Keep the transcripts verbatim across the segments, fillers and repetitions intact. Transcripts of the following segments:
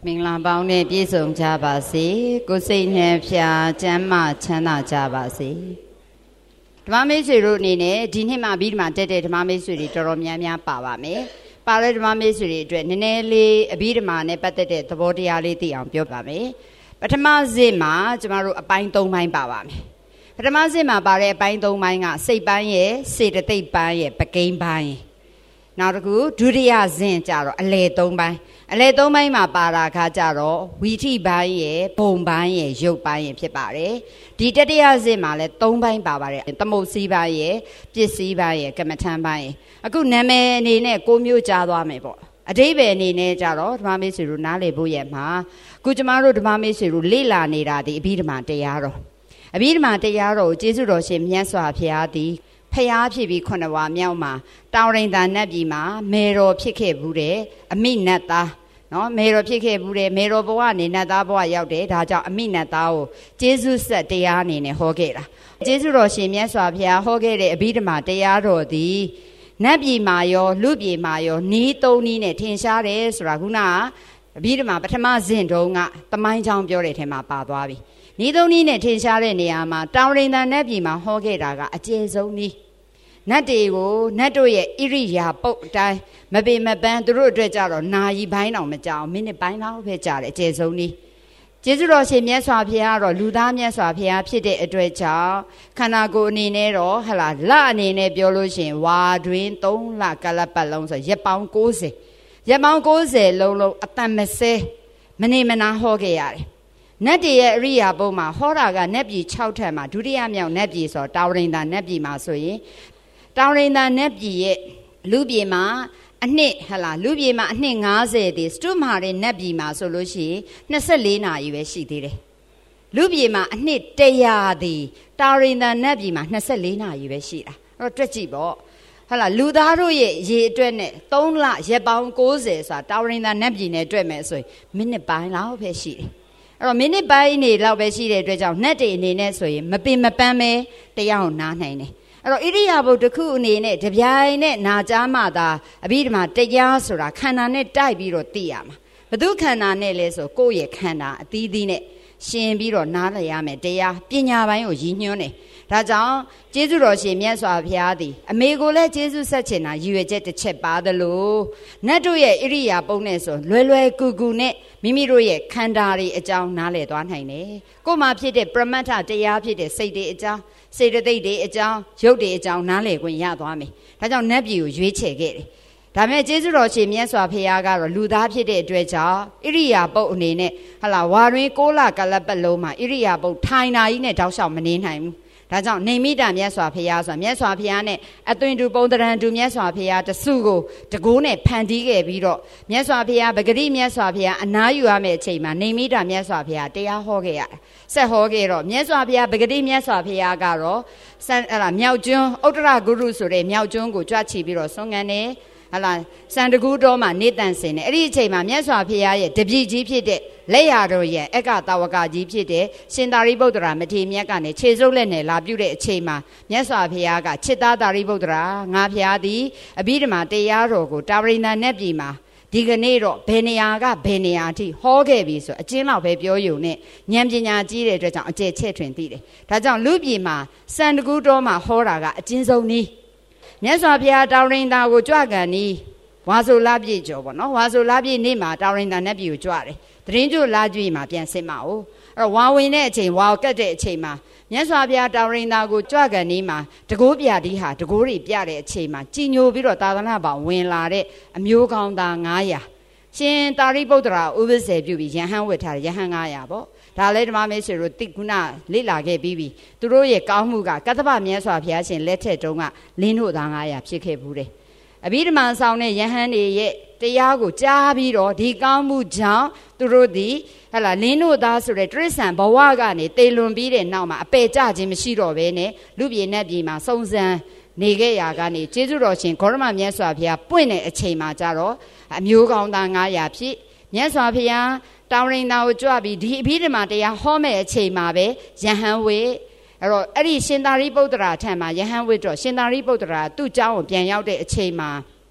မင်္ဂလာပေါင်းနဲ့ပြည့်စုံကြပါစေကိုယ်စိတ်နှံဖြာကျမ်းမာချမ်းသာကြပါစေဓမ္မမိတ်ဆွေတို့အနေနဲ့ဒီနှစ်မှာပြီးဒီမှာတက်တဲ့ဓမ္မမိတ်ဆွေတွေတော်တော်များများပါပါမယ်ပါတဲ့ဓမ္မမိတ်ဆွေတွေအတွက်နည်းနည်းလေးအပြီးဓမ္မနဲ့ပတ်သက်တဲ့သဘောတရားလေးသိအောင်ပြောပါမယ်ပထမစစ်မှာကျမတို့အပိုင်း၃ပိုင်းပါပါမယ်ပထမစစ်မှာပါတဲ့အပိုင်း၃ပိုင်းကစိတ်ပိုင်းရဲ့စေတသိက်ပိုင်းရဲ့ပကိန်းပိုင်းနောက်တစ်ခုဒုတိယဇင်ကြတော့အလယ်၃ပိုင်းအလယ်၃ပိုင်းမှာပါတာခါကြတော့ဝီထိပိုင်းရဲ့ဘုံပိုင်းရဲ့ရုပ်ပိုင်းရဲ့ဖြစ်ပါတယ်ဒီတတိယဇင်မှာလည်း၃ပိုင်းပါပါတယ်သမုတ်စည်းပိုင်းရဲ့ပစ္စည်းပိုင်းရဲ့ကမ္မထံပိုင်းရဲ့အခုနာမည်အနေနဲ့ကိုမျိုးကြားသွားမယ်ပေါ့အဓိပ္ပာယ်အနေနဲ့ကြတော့ဓမ္မမိတ်ဆွေတို့နားလည်ဖို့ရဲ့မှာအခုကျမတို့ဓမ္မမိတ်ဆွေတို့လေ့လာနေတာဒီအဘိဓမ္မာတရားတော်အဘိဓမ္မာတရားတော်ကိုကျေးဇူးတော်ရှင်မြတ်စွာဘုရားသည်ဖျားဖြစ်ပြီးခုနှစ်ဝါမြောက်မှာတောင်ရိန်သာနတ်ပြည်မှာမေတော်ဖြစ်ခဲ့ဘူးတဲ့အမိနတ်သားနော်မေတော်ဖြစ်ခဲ့ဘူးတဲ့မေတော်ဘဝနေနတ်သားဘဝရောက်တယ်ဒါကြောင့်အမိနတ်သားကိုကျေးဇူးဆက်တရားအနေနဲ့ဟောခဲ့တာကျေးဇူးတော်ရှင်မြတ်စွာဘုရားဟောခဲ့တဲ့အဘိဓမ္မာတရားတော်သည်နတ်ပြည်မှာရောလူပြည်မှာရောနီးသုံးနီးနဲ့ထင်ရှားတယ်ဆိုတာခုနကအဘိဓမ္မာပထမဇင်တုံးကသမိုင်းကြောင်းပြောတဲ့ထဲမှာပါသွားပြီနီးသုံးနီးနဲ့ထင်ရှားတဲ့နေရာမှာတောင်ရိန်သာနတ်ပြည်မှာဟောခဲ့တာကအကျယ်ဆုံးနီးနတ်တွေကိုနတ်တို့ရဲ့ဣရိယာပုတ်အတိုင်းမပေမပန်းသူတို့အတွက်ကြတော့နာယီပိုင်းတောင်မကြောက်မိနစ်ပိုင်းလောက်ပဲကြာတယ်အကျယ်ဆုံးနီးကျေးဇူးတော်ရှင်မြတ်စွာဘုရားကတော့လူသားမြတ်စွာဘုရားဖြစ်တဲ့အတွက်ကြောင့်ခန္ဓာကိုယ်အနေနဲ့တော့ဟလာလအနေနဲ့ပြောလို့ရှိရင်ဝါတွင်သုံးလကာလပတ်လုံးဆိုရက်ပေါင်း၉၀ရက်ပေါင်း၉၀လုံးလုံးအတန်မစဲမနေမနာဟောခဲ့ရတယ်နတ်တည်းရဲ့အရိယာပုတ်မှာဟောတာကနတ်ပြည်၆ထပ်မှာဒုတိယမြောက်နတ်ပြည်ဆိုတောင်ရိန်သာနတ်ပြည်မှာဆိုရင်တောင်ရိန်သာနတ်ပြည်ရဲ့လူပြည်မှာအနှစ်ဟလာလူပြည်မှာအနှစ်၅၀တည်စတုမာတဲ့နတ်ပြည်မှာဆိုလို့ရှိရင်၂၄နာရီပဲရှိသေးတယ်လူပြည်မှာအနှစ်၁၀၀တည်တောင်ရိန်သာနတ်ပြည်မှာ၂၄နာရီပဲရှိတာအဲ့တော့တွက်ကြည့်ပေါ့ဟလာလူသားတို့ရဲ့ရေအတွက်နဲ့၃လရက်ပေါင်း၉၀ဆိုတာတောင်ရိန်သာနတ်ပြည်နဲ့တွက်မယ်ဆိုရင်မိနစ်ပိုင်းလောက်ပဲရှိတယ်အဲ့တော့မိနစ်ပိုင်းနေလောက်ပဲရှိတဲ့အတွက်ကြောင့်နတ်တွေအနေနဲ့ဆိုရင်မပင်မပန်းပဲတရားကိုနားနိုင်တယ်အဲ့တော့ဣရိယာပုတ်တစ်ခုအနေနဲ့တပြိုင်နဲ့နာကြားမှသာအဘိဓမ္မာတရားဆိုတာခန္ဓာနဲ့တိုက်ပြီးတော့သိရမှာဘသူခန္ဓာနဲ့လဲဆိုကိုယ့်ရဲ့ခန္ဓာအသီးသီးနဲ့ရှင်ပြီးတော့နားလည်ရမယ်တရားပညာပိုင်းကိုရည်ညွှန်းတယ်ဒါကြောင့်ကျေးဇူးတော်ရှင်မြတ်စွာဘုရားသည်အမေကိုလည်းကျေးဇူးဆက်ချင်တာရည်ရွယ်ချက်တစ်ချက်ပါသလိုနတ်တို့ရဲ့ဣရိယာပုတ်နဲ့ဆိုလွယ်လွယ်ကူကူနဲ့မိမိတို့ရဲ့ခန္ဓာတွေအကြောင်းနားလည်သွားနိုင်တယ်ကိုယ်မှာဖြစ်တဲ့ပရမတ္ထတရားဖြစ်တဲ့စိတ်တွေအကြောင်းစေတသိက်တွေအကြောင်းရုပ်တွေအကြောင်းနားလည်ခွင့်ရသွားမယ်ဒါကြောင့်နတ်ပြည်ကိုရွေးချယ်ခဲ့တယ်ဒါမဲ့ကျေးဇူးတော်ရှင်မြတ်စွာဘုရားကတော့လူသားဖြစ်တဲ့အတွက်ကြောင့်ဣရိယာပုတ်အနေနဲ့ဟလာဝါတွင်၉လကာလပတ်လုံးမှာဣရိယာပုတ်ထိုင်နာကြီးနဲ့တောက်လျှောက်မနေနိုင်ဘူးဒါကြောင့်နေမိတာမြတ်စွာဘုရားဆိုတာမြတ်စွာဘုရားနဲ့အသွင်တူပုံတရံတူမြတ်စွာဘုရားတစုကိုတကိုးနဲ့ဖန်တီးခဲ့ပြီးတော့မြတ်စွာဘုရားပဂရိမြတ်စွာဘုရားအနားယူရမယ့်အချိန်မှာနေမိတာမြတ်စွာဘုရားတရားဟောခဲ့ရတယ်ဆက်ဟောခဲ့တော့မြတ်စွာဘုရားပဂရိမြတ်စွာဘုရားကတော့ဆန်အဲ့ဒါမြောက်ကျွန်းဥတ္တရဂုရုဆိုတဲ့မြောက်ကျွန်းကိုကြွချီပြီးတော့ဆွမ်းခံတယ်ဟလာစန္ဒကူတော်မှာနေတန်စင်တယ်အဲ့ဒီအချိန်မှာမြတ်စွာဘုရားရဲ့တပည့်ကြီးဖြစ်တဲ့လက်ရတော်ရဲ့အက္ခတာဝကကြီးဖြစ်တဲ့ရှင်သာရိပုတ္တရာမထေရမြတ်ကနေခြေစုပ်လက်နဲ့လာပြုတဲ့အချိန်မှာမြတ်စွာဘုရားကချစ်သားသာရိပုတ္တရာငါဘုရားသည်အဘိဓမ္မာတရားတော်ကိုတာဝရိန္ဒနတ်ပြည်မှာဒီကနေ့တော့ဘယ်နေရာကဘယ်နေရာအထိဟောခဲ့ပြီဆိုအကျဉ်းလောက်ပဲပြောယူနဲ့ဉာဏ်ပညာကြီးတဲ့အတွက်ကြောင့်အကျယ်ချဲ့ထွင်သိတယ်ဒါကြောင့်လူပြည်မှာစန္ဒကူတော်မှာဟောတာကအကျဉ်းဆုံးနည်းမြတ်စွာဘုရားတောင်ရိန်သာကိုကြွကန်နီးဝါဆိုလပြည့်ကျော်ပေါ့နော်ဝါဆိုလပြည့်နေ့မှာတောင်ရိန်သာနတ်ပြည်ကိုကြွတယ်တရင်ကျို့လာကြွေမှာပြန်ဆင်းမှာ哦အဲ့တော့ဝါဝင်တဲ့အချိန်ဝါကတ်တဲ့အချိန်မှာမြတ်စွာဘုရားတောင်ရိန်သာကိုကြွကန်နီးမှာတကိုးပြတိဟာတကိုးတွေပြတဲ့အချိန်မှာကြည်ညိုပြီးတော့သာသနာ့ဘောင်ဝင်လာတဲ့အမျိုးကောင်းသား၅ရာရှင်သာရိပုတ္တရာဥပ္ပစေပြုပြီးယဟန်ဝတ်ထားတဲ့ယဟန်၅ရာပေါ့ဒါလည်းဓမ္မမေဆွေတို့တိကုဏလေ့လာခဲ့ပြီးပြီသူတို့ရဲ့ကောင်းမှုကကတ္တဗမြတ်စွာဘုရားရှင်လက်ထက်တုန်းကလင်းတို့သား၅ရာဖြစ်ခဲ့ဘူးတယ်အဘိဓမ္မာဆောင်တဲ့ယဟန်တွေရဲ့တရားကိုကြားပြီးတော့ဒီကောင်းမှုကြောင့်သူတို့ဒီဟလာလင်းတို့သားဆိုတဲ့တရိစ္ဆာန်ဘဝကနေတေလွန်ပြီးတဲ့နောက်မှာအပယ်ကျခြင်းမရှိတော့ဘဲနဲ့လူပြည်နတ်ပြည်မှာစုံစံနေခဲ့ရာကနေကျေးဇူးတော်ရှင်ဂေါရမမြတ်စွာဘုရားပွင့်တဲ့အချိန်မှာကြတော့အမျိုးကောင်းသား၅ရာဖြစ်မြတ်စွာဘုရားတောင်ရိန်သာကိုကြွပြီးဒီအဘိဓမ္မာတရားဟောမဲ့အချိန်မှာပဲယဟန်ဝေအဲ့တော့အဲ့ဒီရှင်သာရိပုတ္တရာထံမှာယဟန်ဝေတော့ရှင်သာရိပုတ္တရာသူ့ကျောင်းကိုပြန်ရောက်တဲ့အချိန်မှာ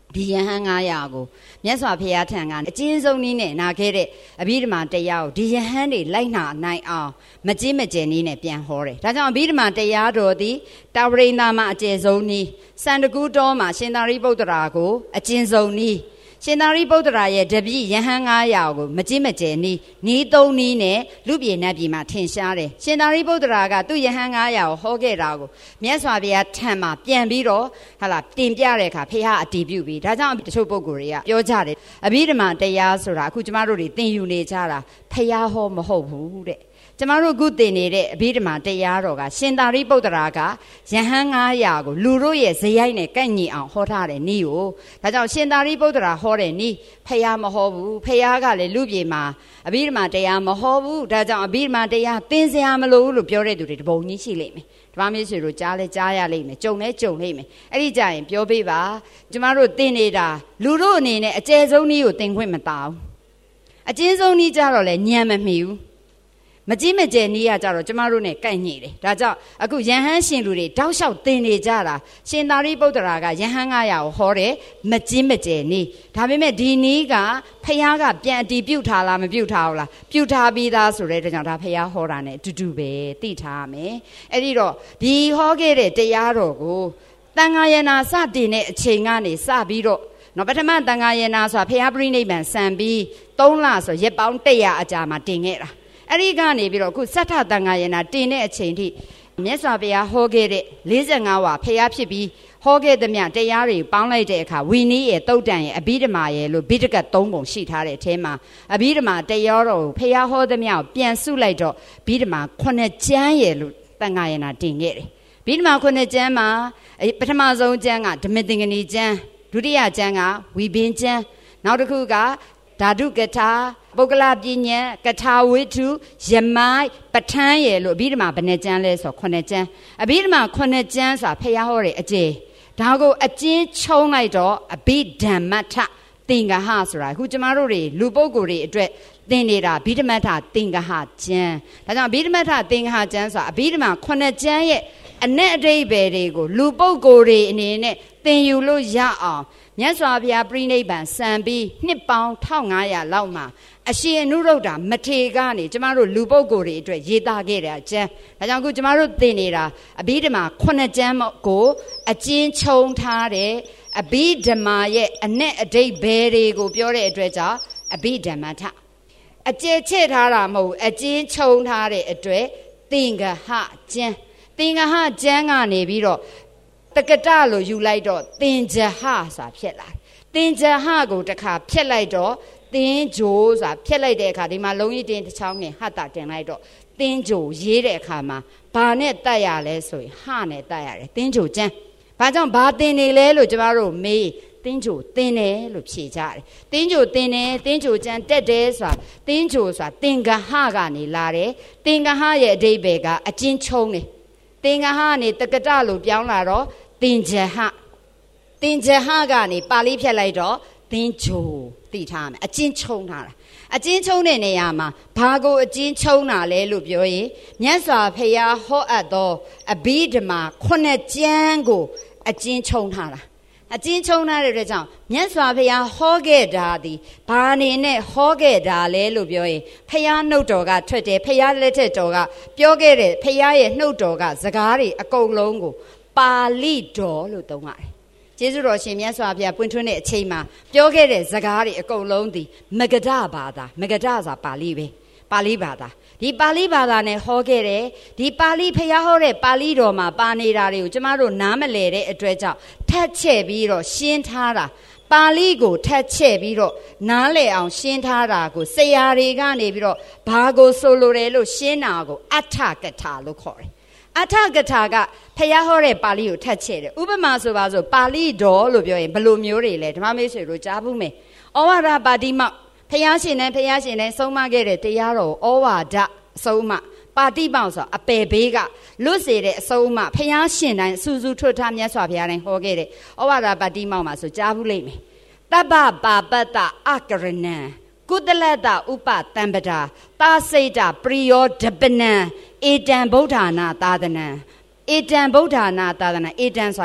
ဒီယဟန်ငါးရာကိုမြတ်စွာဘုရားထံကအကျဉ်းဆုံးနည်းနဲ့နာခဲ့တဲ့အဘိဓမ္မာတရားကိုဒီယဟန်တွေလိုက်နာနိုင်အောင်မကြည်မကျယ်နည်းနဲ့ပြန်ဟောတယ်ဒါကြောင့်အဘိဓမ္မာတရားတော်သည်တာဝရိန္ဒာမှာအကျယ်ဆုံးနည်းစန္ဒကူတော်မှာရှင်သာရိပုတ္တရာကိုအကျဉ်းဆုံးနည်းရှင်သာရိပုတ္တရာရဲ့တပည့်ယဟန်ငါးရာကိုမကြည်မကျယ်နည်းနီးသုံးနည်းနဲ့လူပြေနတ်ပြည်မှာထင်ရှားတယ်ရှင်သာရိပုတ္တရာကသူ့ယဟန်ငါးရာကိုဟောခဲ့တာကိုမြတ်စွာဘုရားထံမှာပြန်ပြီးတော့ဟာလာတင်ပြတဲ့အခါဖေဟာအတည်ပြုပြီးဒါကြောင့်တချို့ပုဂ္ဂိုလ်တွေကပြောကြတယ်အဘိဓမ္မာတရားဆိုတာအခုကျမတို့တွေသင်ယူနေကြတာဖေဟာဟောမဟုတ်ဘူးတဲ့ကျမတို့အခုသင်နေတဲ့အဘိဓမ္မာတရားတော်ကရှင်သာရိပုတ္တရာကယဟန်ငါးရာကိုလူတို့ရဲ့ဇယိုက်နဲ့ကန့်ညီအောင်ဟောထားတဲ့နည်းကိုဒါကြောင့်ရှင်သာရိပုတ္တရာဟောတဲ့နည်းဖယားမဟောဘူးဖယားကလည်းလူပြေမှာအဘိဓမ္မာတရားမဟောဘူးဒါကြောင့်အဘိဓမ္မာတရားသင်စရာမလိုဘူးလို့ပြောတဲ့သူတွေတပုံကြီးရှိလိမ့်မယ်ဓမ္မမျိုးဆွေတို့ကြားလဲကြားရလိမ့်မယ်ကြုံလဲကြုံလိမ့်မယ်အဲ့ဒီကြရင်ပြောပေးပါကျမတို့သင်နေတာလူတို့အနေနဲ့အကျယ်ဆုံးနည်းကိုသင်ခွင့်မတောင်းအကျဉ်းဆုံးနည်းကြတော့လဲညံမမီဘူးမကြည့်မကျယ်နည်းရကြတော့ကျမတို့ ਨੇ ကိုက်ညိတယ်ဒါကြောင့်အခုယဟန်ရှင်လူတွေတောက်လျှောက်သင်နေကြတာရှင်သာရိပုတ္တရာကယဟန်ငါးရာကိုဟောတယ်မကြည့်မကျယ်နည်းဒါပေမဲ့ဒီနည်းကဖယားကပြန်အတီးပြုတ်ထားလားမပြုတ်ထားဘူးလားပြုတ်ထားပြီးသားဆိုတဲ့ကြောင့်ဒါဖယားဟောတာ ਨੇ အတူတူပဲသိထားရမယ်အဲ့ဒီတော့ဒီဟောခဲ့တဲ့တရားတော်ကိုတန်ဃာယနာစတင်တဲ့အချိန်ကနေစပြီးတော့နော်ပထမတန်ဃာယနာဆိုတာဖယားပြိဋိဘံစံပြီးသုံးလဆိုရက်ပေါင်းတစ်ရာအကြာမှာတင်ခဲ့တာအဲ့ဒီကနေပြီးတော့အခုစဋ္ဌတန်ဃာယနာတင်တဲ့အချိန်ထိမြတ်စွာဘုရားဟောခဲ့တဲ့လေးဆယ်ငါးဝါဖျားဖြစ်ပြီးဟောခဲ့သမျှတရားတွေပေါင်းလိုက်တဲ့အခါဝီနည်းရဲ့တုတ်တန်ရဲ့အဘိဓမ္မာရဲ့လို့ဘိဓကတ်သုံးပုံရှိထားတဲ့အထဲမှာအဘိဓမ္မာတရားတော်ကိုဖျားဟောသမျှကိုပြန်စုလိုက်တော့ဘိဓမ္မာခုနှစ်ကျမ်းရဲ့လို့တန်ဃာယနာတင်ခဲ့တယ်ဘိဓမ္မာခုနှစ်ကျမ်းမှာပထမဆုံးကျမ်းကဓမ္မသင်္ကနီကျမ်းဒုတိယကျမ်းကဝီဘင်ကျမ်းနောက်တစ်ခုကဓာတုကထာပုဂ္ဂလပညာကထာဝိထုယမိုက်ပဋ္ဌာန်းရယ်လို့အဘိဓမ္မာဘယ်နှကျမ်းလဲဆိုခုနှစ်ကျမ်းအဘိဓမ္မာခုနှစ်ကျမ်းဆိုတာဖျားဟောတယ်အကျေဒါကိုအကျဉ်းချုံးလိုက်တော့အဘိဓမ္မထသင်္ကဟဆိုတာအခုကျမတို့တွေလူပုဂ္ဂိုလ်တွေအတွက်သင်နေတာအဘိဓမ္မထသင်္ကဟကျမ်းဒါကြောင့်အဘိဓမ္မထသင်္ကဟကျမ်းဆိုတာအဘိဓမ္မာခုနှစ်ကျမ်းရဲ့အ내အဓိပ္ပာယ်တွေကိုလူပုဂ္ဂိုလ်တွေအနေနဲ့သင်ယူလို့ရအောင်မြတ်စွာဘုရားပြိဋိဘံစံပြီးနှစ်ပေါင်းတစ်ထောင်ငါးရာလောက်မှာအရှင်အနုရုဒ္ဓမထေရကနေကျမတို့လူပုဂ္ဂိုလ်တွေအတွက်ရေးသားခဲ့တဲ့အကျမ်းဒါကြောင့်အခုကျမတို့သင်နေတာအဘိဓမ္မာခုနှစ်ကျမ်းကိုအကျဉ်းချုံထားတဲ့အဘိဓမ္မာရဲ့အ내အဓိပ္ပာယ်တွေကိုပြောတဲ့အတွက်ကြောင့်အဘိဓမ္မထအကျယ်ချဲ့ထားတာမဟုတ်အကျဉ်းချုံထားတဲ့အတွက်သင်္ကဟကျမ်းသင်္ကဟကျမ်းကနေပြီးတော့တက္ကတလို့ယူလိုက်တော့သင်္ကြဟဆိုတာဖြစ်လာသင်္ကြဟကိုတစ်ခါဖြတ်လိုက်တော့သင်္ကြိုဆိုတာဖြတ်လိုက်တဲ့အခါဒီမှာလုံးကြီးတင်တစ်ချောင်းနဲ့ဟတ်တာတင်လိုက်တော့သင်္ကြိုရေးတဲ့အခါမှာဘာနဲ့တတ်ရလဲဆိုရင်ဟနဲ့တတ်ရတယ်သင်္ကြိုကျမ်းဘာကြောင့်ဘာသင်နေလဲလို့ကျမတို့မေးသင်္ကြိုသင်တယ်လို့ဖြေကြတယ်သင်္ကြိုသင်တယ်သင်္ကြိုကျမ်းတက်တယ်ဆိုတာသင်္ကြိုဆိုတာသင်္ကဟကနေလာတယ်သင်္ကဟရဲ့အဓိပ္ပာယ်ကအကျဉ်းချုံးတယ်သင်္ကဟကနေတက္ကတလို့ပြောင်းလာတော့သင်္ကြဟသင်္ကြဟကနေပါဠိဖြတ်လိုက်တော့သင်္ကြိုသိထားမယ်အကျဉ်းချုံထားတာအကျဉ်းချုံတဲ့နေရာမှာဘာကိုအကျဉ်းချုံတာလဲလို့ပြောရင်မြတ်စွာဘုရားဟောအပ်သောအဘိဓမ္မာခုနှစ်ကျမ်းကိုအကျဉ်းချုံထားတာအကျဉ်းချုံထားတဲ့အတွက်ကြောင့်မြတ်စွာဘုရားဟောခဲ့တာဒီဘာအနေနဲ့ဟောခဲ့တာလဲလို့ပြောရင်ဘုရားနှုတ်တော်ကထွက်တယ်ဘုရားလက်ထက်တော်ကပြောခဲ့တဲ့ဘုရားရဲ့နှုတ်တော်ကစကားတွေအကုန်လုံးကိုပါဠိတော်လို့သုံးရတယ်ကျေးဇူးတော်ရှင်မြတ်စွာဘုရားပွင့်ထွန်းတဲ့အချိန်မှာပြောခဲ့တဲ့စကားတွေအကုန်လုံးဒီမဂဒဘာသာမဂဒဆိုတာပါဠိပဲပါဠိဘာသာဒီပါဠိဘာသာနဲ့ဟောခဲ့တယ်ဒီပါဠိဖျားဟောတဲ့ပါဠိတော်မှာပါနေတာတွေကိုကျမတို့နားမလည်တဲ့အတွက်ကြောင့်ထပ်ချက်ပြီးတော့ရှင်းထားတာပါဠိကိုထပ်ချက်ပြီးတော့နားလည်အောင်ရှင်းထားတာကိုဆရာတွေကနေပြီးတော့ဘာကိုဆိုလိုတယ်လို့ရှင်းတာကိုအဋ္ဌကထာလို့ခေါ်တယ်အဋ္ဌကထာကဖျားဟောတဲ့ပါဠိကိုထပ်ချက်တယ်ဥပမာဆိုပါဆိုပါဠိတော်လို့ပြောရင်ဘယ်လိုမျိုးတွေလဲဓမ္မမိတ်ဆွေတို့ကြားဘူးမယ်ဩဝါဒပါဠိမောက်ဖျားရှင်နဲ့ဖျားရှင်နဲ့ဆုံးမခဲ့တဲ့တရားတော်ဩဝါဒအဆုံးအမပါဠိမောက်ဆိုအပယ်ဘေးကလွတ်စေတဲ့အဆုံးအမဖျားရှင်တိုင်းစူးစူးထွတ်ထားမြတ်စွာဘုရားတိုင်းဟောခဲ့တဲ့ဩဝါဒပါဠိမောက်မှာဆိုကြားဘူးလိမ့်မယ်တပ္ပပါပတ္တအကရဏံကုသလတ္တဥပတံပဒာသာစိတ်တပရိယောဒပနံဧတံဗုဒ္ဓနာသာသနံဧတံဗုဒ္ဓနာသာသနံဧတံဆိုရယ်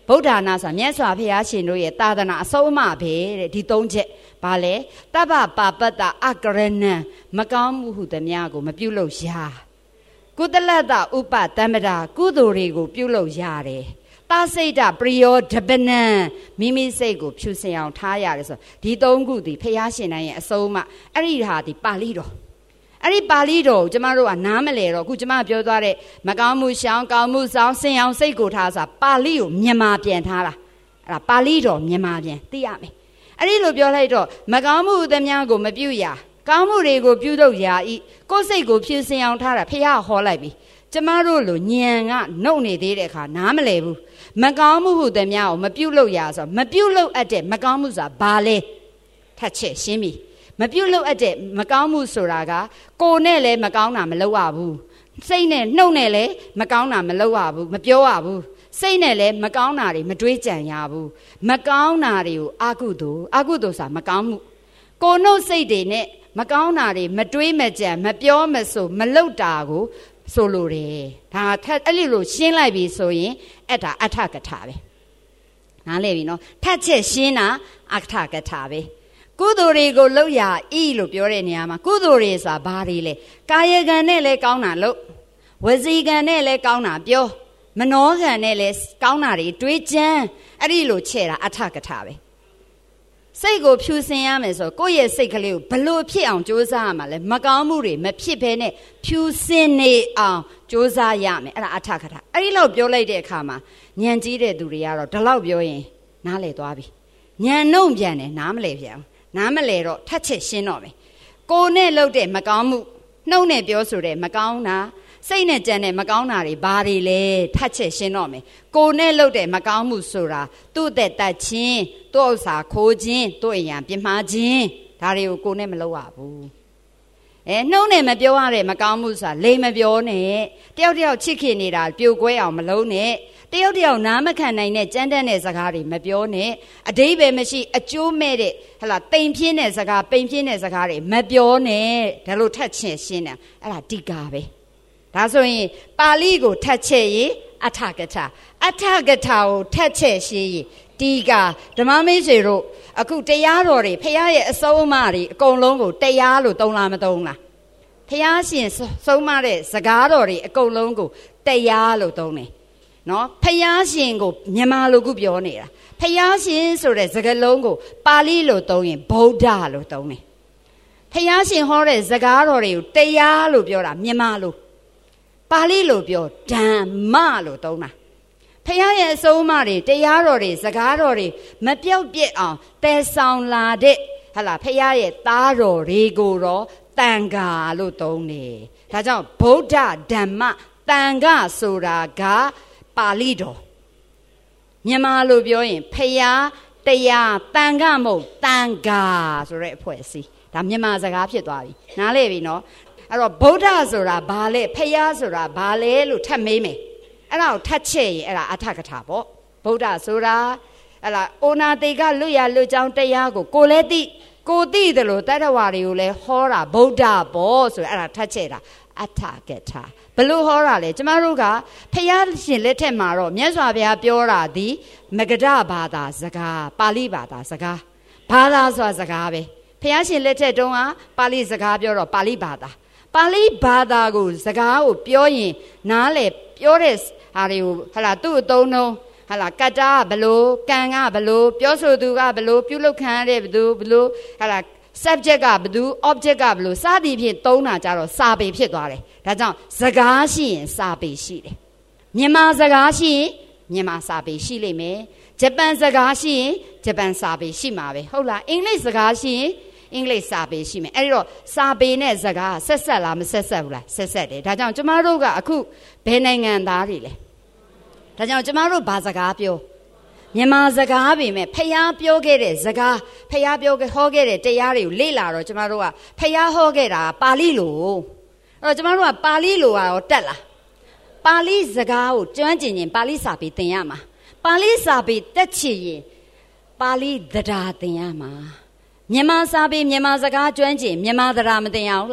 ဗုဒ္ဓနာဆိုမြတ်စွာဘုရားရှင်တို့ရဲ့သာသနာအဆုံးအမပဲတဲ့ဒီသုံးချက်ဘာလဲတပ္ပပါပတ္တအကရဏံမကောင်းမှုဟုသမျှကိုမပြုလုပ်ရကုသလတ္တဥပတမ္ပတာကုသိုလ်တွေကိုပြုလုပ်ရတယ်သစိတ်တပရိယောဓပနံမိမိစိတ်ကိုဖြူစင်အောင်ထားရတယ်ဆိုဒီသုံးခုဒီဘုရားရှင်တိုင်းရဲ့အဆုံးအမအဲ့ဒီဟာဒီပါဠိတော်အဲ့ဒီပါဠိတော်ကိုကျမတို့ကနားမလဲတော့အခုကျမပြောသွားတဲ့မကောင်းမှုရှောင်ကောင်းမှုဆောင်စင်အောင်စိတ်ကိုထားဆိုတာပါဠိကိုမြန်မာပြန်ထားတာအဲ့ဒါပါဠိတော်မြန်မာပြန်သိရမယ်အဲ့ဒီလိုပြောလိုက်တော့မကောင်းမှုသမျှကိုမပြုရကောင်းမှုတွေကိုပြုလုပ်ရာဤကိုယ်စိတ်ကိုဖြူစင်အောင်ထားတာဖះဟောလိုက်ပြီကျမတို့လိုညံကနှုတ်နေသေးတဲ့အခါနားမလဲဘူးမကောင်းမှုဟုသမျှကိုမပြုလုပ်ရဆိုမပြုလုပ်အပ်တဲ့မကောင်းမှုဆိုတာဘာလဲထပ်ချက်ရှင်းပြီမပြုတ်လို့အပ်တဲ့မကောင်းမှုဆိုတာကကိုယ်နဲ့လည်းမကောင်းတာမလုပ်ရဘူးစိတ်နဲ့နှုတ်နဲ့လည်းမကောင်းတာမလုပ်ရဘူးမပြောရဘူးစိတ်နဲ့လည်းမကောင်းတာတွေမတွေးကြံရဘူးမကောင်းတာတွေကိုအကုသိုလ်အကုသိုလ်ဆိုတာမကောင်းမှုကိုယ်နှုတ်စိတ်တွေနဲ့မကောင်းတာတွေမတွေးမကြံမပြောမဆိုမလုပ်တာကိုဆိုလိုတယ်ဒါထက်အဲ့လိုရှင်းလိုက်ပြီဆိုရင်အဲ့ဒါအထကထာပဲနားလည်ပြီနော်ထက်ချက်ရှင်းတာအထကထာပဲကုသိုလ်တွေကိုလုပ်ရဤလို့ပြောတဲ့နေရာမှာကုသိုလ်တွေဆိုတာဘာတွေလဲကာယကံနဲ့လည်းကောင်းတာလုပ်ဝစီကံနဲ့လည်းကောင်းတာပြောမနောကံနဲ့လည်းကောင်းတာတွေတွေးကြံအဲ့ဒီလိုချဲ့တာအထကထာပဲစိတ်ကိုဖြူစင်ရမယ်ဆိုကိုယ့်ရဲ့စိတ်ကလေးကိုဘလို့ဖြစ်အောင်ကြိုးစားရမှာလဲမကောင်းမှုတွေမဖြစ်ဘဲနဲ့ဖြူစင်နေအောင်ကြိုးစားရမယ်အဲ့ဒါအထကထာအဲ့ဒီလောက်ပြောလိုက်တဲ့အခါမှာဉာဏ်ကြီးတဲ့သူတွေကတော့ဒီလောက်ပြောရင်နားလည်သွားပြီဉာဏ်နှုံပြန်တယ်နားမလည်ပြန်နားမလဲတော့ထပ်ချက်ရှင်းတော့မယ်ကိုယ်နဲ့လှုပ်တဲ့မကောင်းမှုနှုတ်နဲ့ပြောဆိုတဲ့မကောင်းတာစိတ်နဲ့ကြံတဲ့မကောင်းတာတွေဘာတွေလဲထပ်ချက်ရှင်းတော့မယ်ကိုယ်နဲ့လှုပ်တဲ့မကောင်းမှုဆိုတာသူ့အသက်တတ်ခြင်းသူ့ဥစ္စာခိုးခြင်းသူ့အရာပြမှားခြင်းဒါတွေကိုကိုယ်နဲ့မလုပ်ရဘူးအဲနှုတ်နဲ့မပြောရတဲ့မကောင်းမှုဆိုတာလိမ်မပြောနဲ့တယောက်တယောက်ချစ်ခင်နေတာပြိုကွဲအောင်မလုပ်နဲ့တယောက်တယောက်နားမခံနိုင်တဲ့ကြမ်းတမ်းတဲ့စကားတွေမပြောနဲ့အတိတ်ပဲမရှိအကျိုးမဲ့တဲ့ဟလာတိမ်ပြင်းတဲ့စကားပိန်ပြင်းတဲ့စကားတွေမပြောနဲ့ဒါလို့ထက်ချက်ရှင်းတယ်အဲ့ဒါတိကာပဲဒါဆိုရင်ပါဠိကိုထက်ချက်ရင်အထကထာအထကထာကိုထက်ချက်ရှင်းရင်တိကာဓမ္မမိတ်ဆွေတို့အခုတရားတော်တွေဖခင်ရဲ့အဆုံးအမတွေအကုန်လုံးကိုတရားလို့သုံးလားမသုံးလားဖခင်ရှင်ဆုံးမတဲ့စကားတော်တွေအကုန်လုံးကိုတရားလို့သုံးတယ်နော်ဖျားရှင်ကိုမြန်မာလိုခုပြောနေတာဖျားရှင်ဆိုတဲ့စကားလုံးကိုပါဠိလိုသုံးရင်ဗုဒ္ဓလို့သုံးတယ်ဖျားရှင်ဟောတဲ့စကားတော်တွေကိုတရားလို့ပြောတာမြန်မာလိုပါဠိလိုပြောဓမ္မလို့သုံးတာဖျားရဲ့အဆုံးအမတွေတရားတော်တွေစကားတော်တွေမပြောက်ပြက်အောင်တည်ဆောင်လာတဲ့ဟလာဖျားရဲ့သားတော်တွေကိုတော့တန်ခါလို့သုံးတယ်ဒါကြောင့်ဗုဒ္ဓဓမ္မတန်ခါဆိုတာကပါဠိတော်မြန်မာလိုပြောရင်ဖျားတရားတန်ခမဟုတ်တန်ခါဆိုတဲ့အဖွဲ့အစည်းဒါမြန်မာစကားဖြစ်သွားပြီနားလည်ပြီနော်အဲ့တော့ဗုဒ္ဓဆိုတာဘာလဲဖျားဆိုတာဘာလဲလို့ထပ်မေးမယ်အဲ့ဒါကိုထပ်ချက်ရင်အဲ့ဒါအထကထာပေါ့ဗုဒ္ဓဆိုတာအဲ့ဒါအိုနာတေကလွတ်ရလွတ်ကြောင်းတရားကိုကိုလည်းသိကိုသိတယ်လို့တတ္တဝါတွေကိုလည်းဟောတာဗုဒ္ဓပေါ့ဆိုအဲ့ဒါထပ်ချက်တာအထကထာဘလို့ဟောတာလဲကျမတို့ကဖျားရှင်လက်ထက်မှာတော့မြတ်စွာဘုရားပြောတာဒီမဂဒဘာသာစကားပါဠိဘာသာစကားဘာသာဆိုတာစကားပဲဖျားရှင်လက်ထက်တုန်းကပါဠိစကားပြောတော့ပါဠိဘာသာပါဠိဘာသာကိုစကားကိုပြောရင်နားလေပြောတဲ့ဟာတွေကိုဟလာသူ့အသုံးနှုန်းဟလာကတ္တာကဘလို့ကံကဘလို့ပြောဆိုသူကဘလို့ပြုလုပ်ခံရတဲ့ဘလို့ဘလို့ဟလာ subject ကဘသူ object ကဘလို့စသည်ဖြင့်သုံးတာကြတော့စာပေဖြစ်သွားတယ်ဒါကြောင့်စကားရှိရင်စာပေရှိတယ်မြန်မာစကားရှိရင်မြန်မာစာပေရှိလိမ့်မယ်ဂျပန်စကားရှိရင်ဂျပန်စာပေရှိမှာပဲဟုတ်လားအင်္ဂလိပ်စကားရှိရင်အင်္ဂလိပ်စာပေရှိမယ်အဲ့ဒီတော့စာပေနဲ့စကားဆက်ဆက်လားမဆက်ဆက်ဘူးလားဆက်ဆက်တယ်ဒါကြောင့်ကျမတို့ကအခုဘယ်နိုင်ငံသားတွေလဲဒါကြောင့်ကျမတို့ဘာစကားပြောမြန်မာစကားပေမဲ့ဖျားပြောခဲ့တဲ့စကားဖျားပြောခဲ့ဟောခဲ့တဲ့တရားတွေကိုလေ့လာတော့ကျမတို့ကဖျားဟောခဲ့တာပါဠိလိုအဲ့တော့ကျမတို့ကပါဠိလိုကတော့တက်လာပါဠိစကားကိုကျွမ်းကျင်ရင်ပါဠိစာပေသင်ရမှာပါဠိစာပေတက်ချင်ရင်ပါဠိသဒ္ဒါသင်ရမှာမြန်မာစာပေမြန်မာစကားကျွမ်းကျင်မြန်မာသဒ္ဒါမသင်ရဘူးလား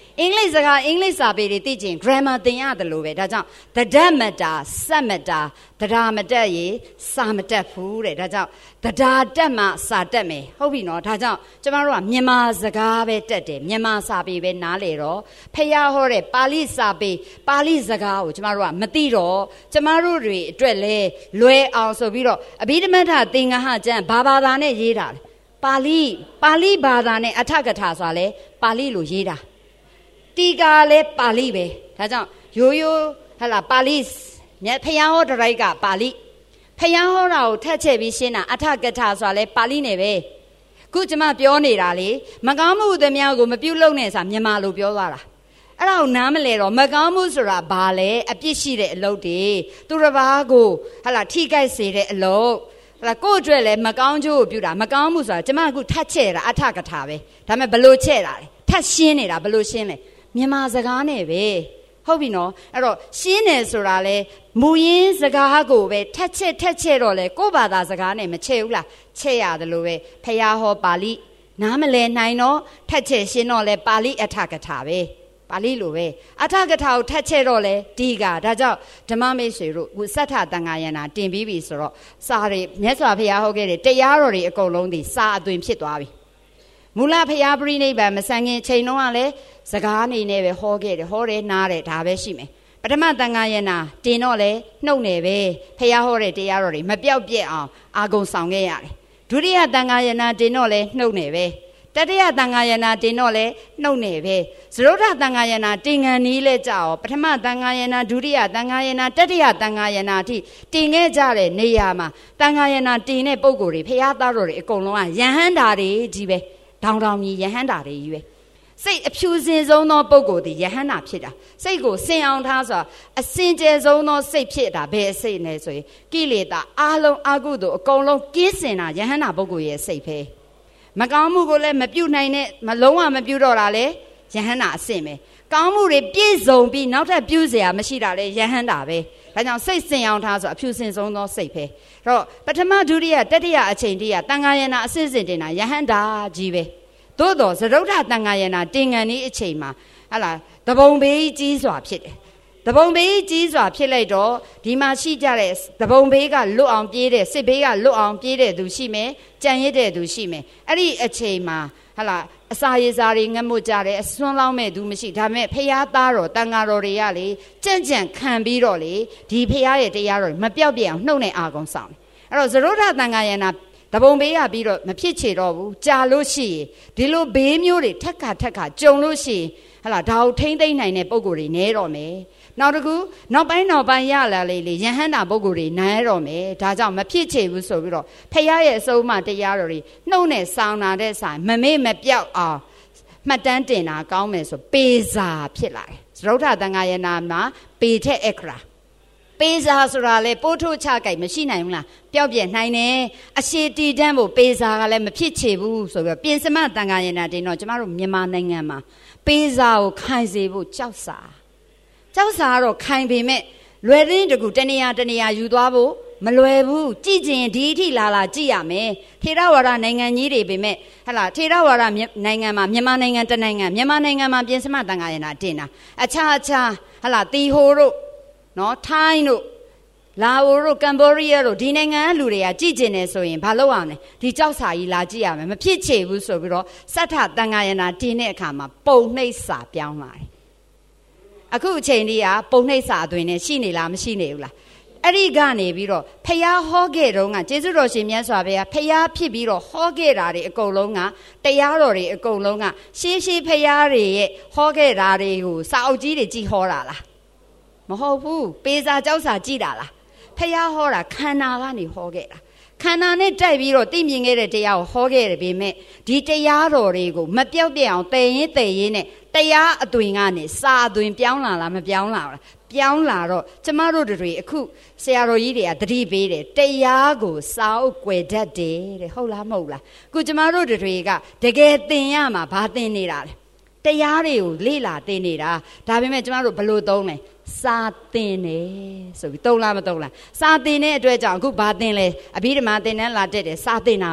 အင်္ဂလိပ်စကားအင်္ဂလိပ်စာပေတွေသိချင် grammar သင်ရတယ်လို့ပဲဒါကြောင့်တဒတ်မတာစက်မတာတရားမတက်ရေစာမတက်ဘူးတဲ့ဒါကြောင့်တရားတက်မှစာတက်မယ်ဟုတ်ပြီနော်ဒါကြောင့်ကျမတို့ကမြန်မာစကားပဲတက်တယ်မြန်မာစာပေပဲနားလေတော့ဖះဟောတဲ့ပါဠိစာပေပါဠိစကားကိုကျမတို့ကမသိတော့ကျမတို့တွေအတွက်လဲလွယ်အောင်ဆိုပြီးတော့အဘိဓမ္မထသင်္ဃဟကျမ်းဘာဘာသာနဲ့ရေးတာလဲပါဠိပါဠိဘာသာနဲ့အထကထာဆိုတာလဲပါဠိလိုရေးတာတီကာလဲပါဠိပဲဒါကြောင့်ရိုးရိုးဟလာပါဠိမြတ်ဖះဟောတရိုက်ကပါဠိဖះဟောတာကိုထက်ချက်ပြီးရှင်းတာအထကထာဆိုတာလဲပါဠိနဲ့ပဲခုကျမပြောနေတာလေမကောင်းမှုသမျှကိုမပြုတ်လုံနဲ့ဆိုတာမြန်မာလိုပြောသွားတာအဲ့ဒါကိုနားမလဲတော့မကောင်းမှုဆိုတာဘာလဲအပြစ်ရှိတဲ့အလုပ်တွေသူတစ်ပါးကိုဟလာထိခိုက်စေတဲ့အလုပ်ဟလာကိုယ့်အတွက်လည်းမကောင်းကျိုးကိုပြုတာမကောင်းမှုဆိုတာကျမအခုထက်ချက်တာအထကထာပဲဒါပေမဲ့ဘလို့ချက်တာလဲထက်ရှင်းနေတာဘလို့ရှင်းလဲမြန်မာစကားနဲ့ပဲဟုတ်ပြီနော်အဲ့တော့ရှင်းတယ်ဆိုတာလဲမူရင်းစကားကိုပဲထက်ချက်ထက်ချက်တော့လဲကိုယ့်ဘာသာစကားနဲ့မချက်ဘူးလားချက်ရတယ်လို့ပဲဖះဟောပါဠိနားမလဲနိုင်တော့ထက်ချက်ရှင်းတော့လဲပါဠိအထကထာပဲပါဠိလိုပဲအထကထာကိုထက်ချက်တော့လဲဒီကဒါကြောင့်ဓမ္မမိတ်ဆွေတို့ခုစဋ္ဌတန်ခါယနာတင်ပြီးပြီဆိုတော့စာတွေမြတ်စွာဘုရားဟောခဲ့တဲ့တရားတော်တွေအကုန်လုံးဒီစာအသွင်ဖြစ်သွားပြီမူလဘုရားပရိနိဗ္ဗာန်မဆန်ခင်ချိန်တော့ကလည်းစကားအနေနဲ့ပဲဟောခဲ့တယ်ဟောတယ်နားတယ်ဒါပဲရှိမယ်ပထမတန်ခါယနာတင်တော့လဲနှုတ်နယ်ပဲဘုရားဟောတဲ့တရားတော်တွေမပြောက်ပြက်အောင်အာဂုံဆောင်ခဲ့ရတယ်ဒုတိယတန်ခါယနာတင်တော့လဲနှုတ်နယ်ပဲတတိယတန်ခါယနာတင်တော့လဲနှုတ်နယ်ပဲသရုဒ္ဓတန်ခါယနာတင်ငံနီးလဲကြအောင်ပထမတန်ခါယနာဒုတိယတန်ခါယနာတတိယတန်ခါယနာအထိတင်ခဲ့ကြတဲ့နေရာမှာတန်ခါယနာတင်တဲ့ပုံကိုယ်တွေဘုရားသားတော်တွေအကုန်လုံးကယဟန္တာတွေကြီးပဲတောင်တောင်ကြီးယဟန္တာတွေကြီးပဲစိတ်အဖြူစင်ဆုံးသောပုဂ္ဂိုလ်ဒီယဟန္တာဖြစ်တာစိတ်ကိုစင်အောင်ထားဆိုတာအစင်ကြယ်ဆုံးသောစိတ်ဖြစ်တာဘယ်စိတ်လဲဆိုရင်ကိလေသာအလုံးအကုသို့အကုန်လုံးကင်းစင်တာယဟန္တာပုဂ္ဂိုလ်ရဲ့စိတ်ပဲမကောင်းမှုကိုလည်းမပြုတ်နိုင်နဲ့မလုံးဝမပြုတ်တော့တာလေယဟန္တာအစင်ပဲကောင်းမှုတွေပြည့်စုံပြီးနောက်ထပ်ပြုစရာမရှိတာလေယဟန္တာပဲဒါကြောင့်စိတ်စင်အောင်ထားဆိုအဖြူစင်ဆုံးသောစိတ်ပဲအဲ့တော့ပထမဒုတိယတတိယအချိန်တည်းကတန်ခါယနာအစစ်စစ်တင်တာယဟန္တာကြီးပဲသို့တော်သရုဒ္ဓတန်ခါယနာတင်ငံဤအချိန်မှာဟလာတပုံဘေးကြီးစွာဖြစ်တယ်တပုံဘေးကြီးစွာဖြစ်လိုက်တော့ဒီမှာရှိကြတဲ့တပုံဘေးကလွတ်အောင်ပြေးတဲ့စစ်ဘေးကလွတ်အောင်ပြေးတဲ့သူရှိမယ်ကြံရစ်တဲ့သူရှိမယ်အဲ့ဒီအချိန်မှာဟလာအစာရေစာတွေငတ်မွတ်ကြတယ်အစွန်းလောင်းမဲ့သူမရှိဒါပေမဲ့ဖះသားတော်တန်ဃာတော်တွေကလေကြံ့ကြံ့ခံပြီးတော့လေဒီဖះရဲ့တရားတော်မပြောက်ပြအောင်နှုတ်နဲ့အာကုံဆောင်တယ်အဲ့တော့သရုဒ္ဓတန်ခါယနာတပုံဘေးရပြီးတော့မဖြစ်ချေတော့ဘူးကြာလို့ရှိရင်ဒီလိုဘေးမျိုးတွေထက်ခါထက်ခါကြုံလို့ရှိရင်ဟလာဒါကိုထိမ့်သိမ့်နိုင်တဲ့ပုံကိုယ်တွေနဲတော့မယ်နောက်တစ်ခုနောက်ပိုင်းနောက်ပိုင်းရလာလေလေယဟန္တာပုံကိုယ်တွေနိုင်ရတော့မယ်ဒါကြောင့်မဖြစ်ချေဘူးဆိုပြီးတော့ဖះရဲ့အဆုံးအမတရားတော်တွေနှုတ်နဲ့ဆောင်းတာတဲ့ဆိုင်မမေ့မပြောက်အောင်မှတ်တမ်းတင်တာကောင်းမယ်ဆိုပေစာဖြစ်လာတယ်သရုဒ္ဓတန်ခါယနာမှာပေထက်အခရာပေစာဆိုတာလေပိုးထိုးချကြိုက်မရှိနိုင်ဘူးလားပျောက်ပြက်နိုင်တယ်အရှိတီတန်းဖို့ပေစာကလည်းမဖြစ်ချေဘူးဆိုပြီးပြင်စမတန်ခါယနာတင်တော့ကျမတို့မြန်မာနိုင်ငံမှာပေစာကိုခိုင်စေဖို့ကြောက်စာကြောက်စာကတော့ခိုင်ပေမဲ့လွယ်ရင်းတကူတနေရာတနေရာယူသွားဖို့မလွယ်ဘူးကြည့်ကျင်ဒီအထိလာလာကြည့်ရမယ်ထေရဝါဒနိုင်ငံကြီးတွေပေမဲ့ဟလာထေရဝါဒနိုင်ငံမှာမြန်မာနိုင်ငံတနိုင်ငံမြန်မာနိုင်ငံမှာပြင်စမတန်ခါယနာတင်တာအခြားအခြားဟလာတီဟိုတို့နော်ထိုင်းတို့လာအိုတို့ကမ်ဘောဒီးယားတို့ဒီနိုင်ငံကလူတွေကကြည့်ကျင်နေဆိုရင်ဘာလုပ်အောင်လဲဒီကြောက်စာကြီးလာကြည့်ရမယ်မဖြစ်ချေဘူးဆိုပြီးတော့စဋ္ဌတန်ခါယနာတင်တဲ့အခါမှာပုံနှိပ်စာပြောင်းလာတယ်အခုအချိန်ကြီးကပုံနှိပ်စာအတွင်းနဲ့ရှိနေလားမရှိနေဘူးလားအဲ့ဒီကနေပြီးတော့ဖះဟောခဲ့တုန်းကကျေးဇူးတော်ရှင်မြတ်စွာဘုရားဖះဖြစ်ပြီးတော့ဟောခဲ့တာတွေအကုန်လုံးကတရားတော်တွေအကုန်လုံးကရှေးရှေးဖះတွေရဲ့ဟောခဲ့တာတွေကိုစာအုပ်ကြီးတွေကြည့်ဟောတာလားမဟုတ်ဘူးပေစာကြောက်စာကြည့်တာလားဖះဟောတာခန္ဓာကနေဟောခဲ့တာခန္ဓာနဲ့တိုက်ပြီးတော့သိမြင်ခဲ့တဲ့တရားကိုဟောခဲ့တယ်ပေမဲ့ဒီတရားတော်တွေကိုမပြောက်ပြအောင်တည်ရင်တည်ရင်နဲ့တရားအသွင်ကနေစာအသွင်ပြောင်းလာလားမပြောင်းလာလားပြောင်းလာတော့ကျမတို့တွေအခုဆရာတော်ကြီးတွေကတတိပေးတယ်တရားကိုစာအုပ်ကွယ်တတ်တယ်တဲ့ဟုတ်လားမဟုတ်လားအခုကျမတို့တွေကတကယ်သင်ရမှာဘာသင်နေတာလဲတရားတွေကိုလေ့လာသင်နေတာဒါပေမဲ့ကျမတို့ဘလို့သုံးလဲစာသင်တယ်ဆိုပြီးသုံးလားမသုံးလားစာသင်တဲ့အတွက်ကြောင့်အခုဘာသင်လဲအဘိဓမ္မာသင်တန်းလာတက်တယ်စာသင်တာပေါ့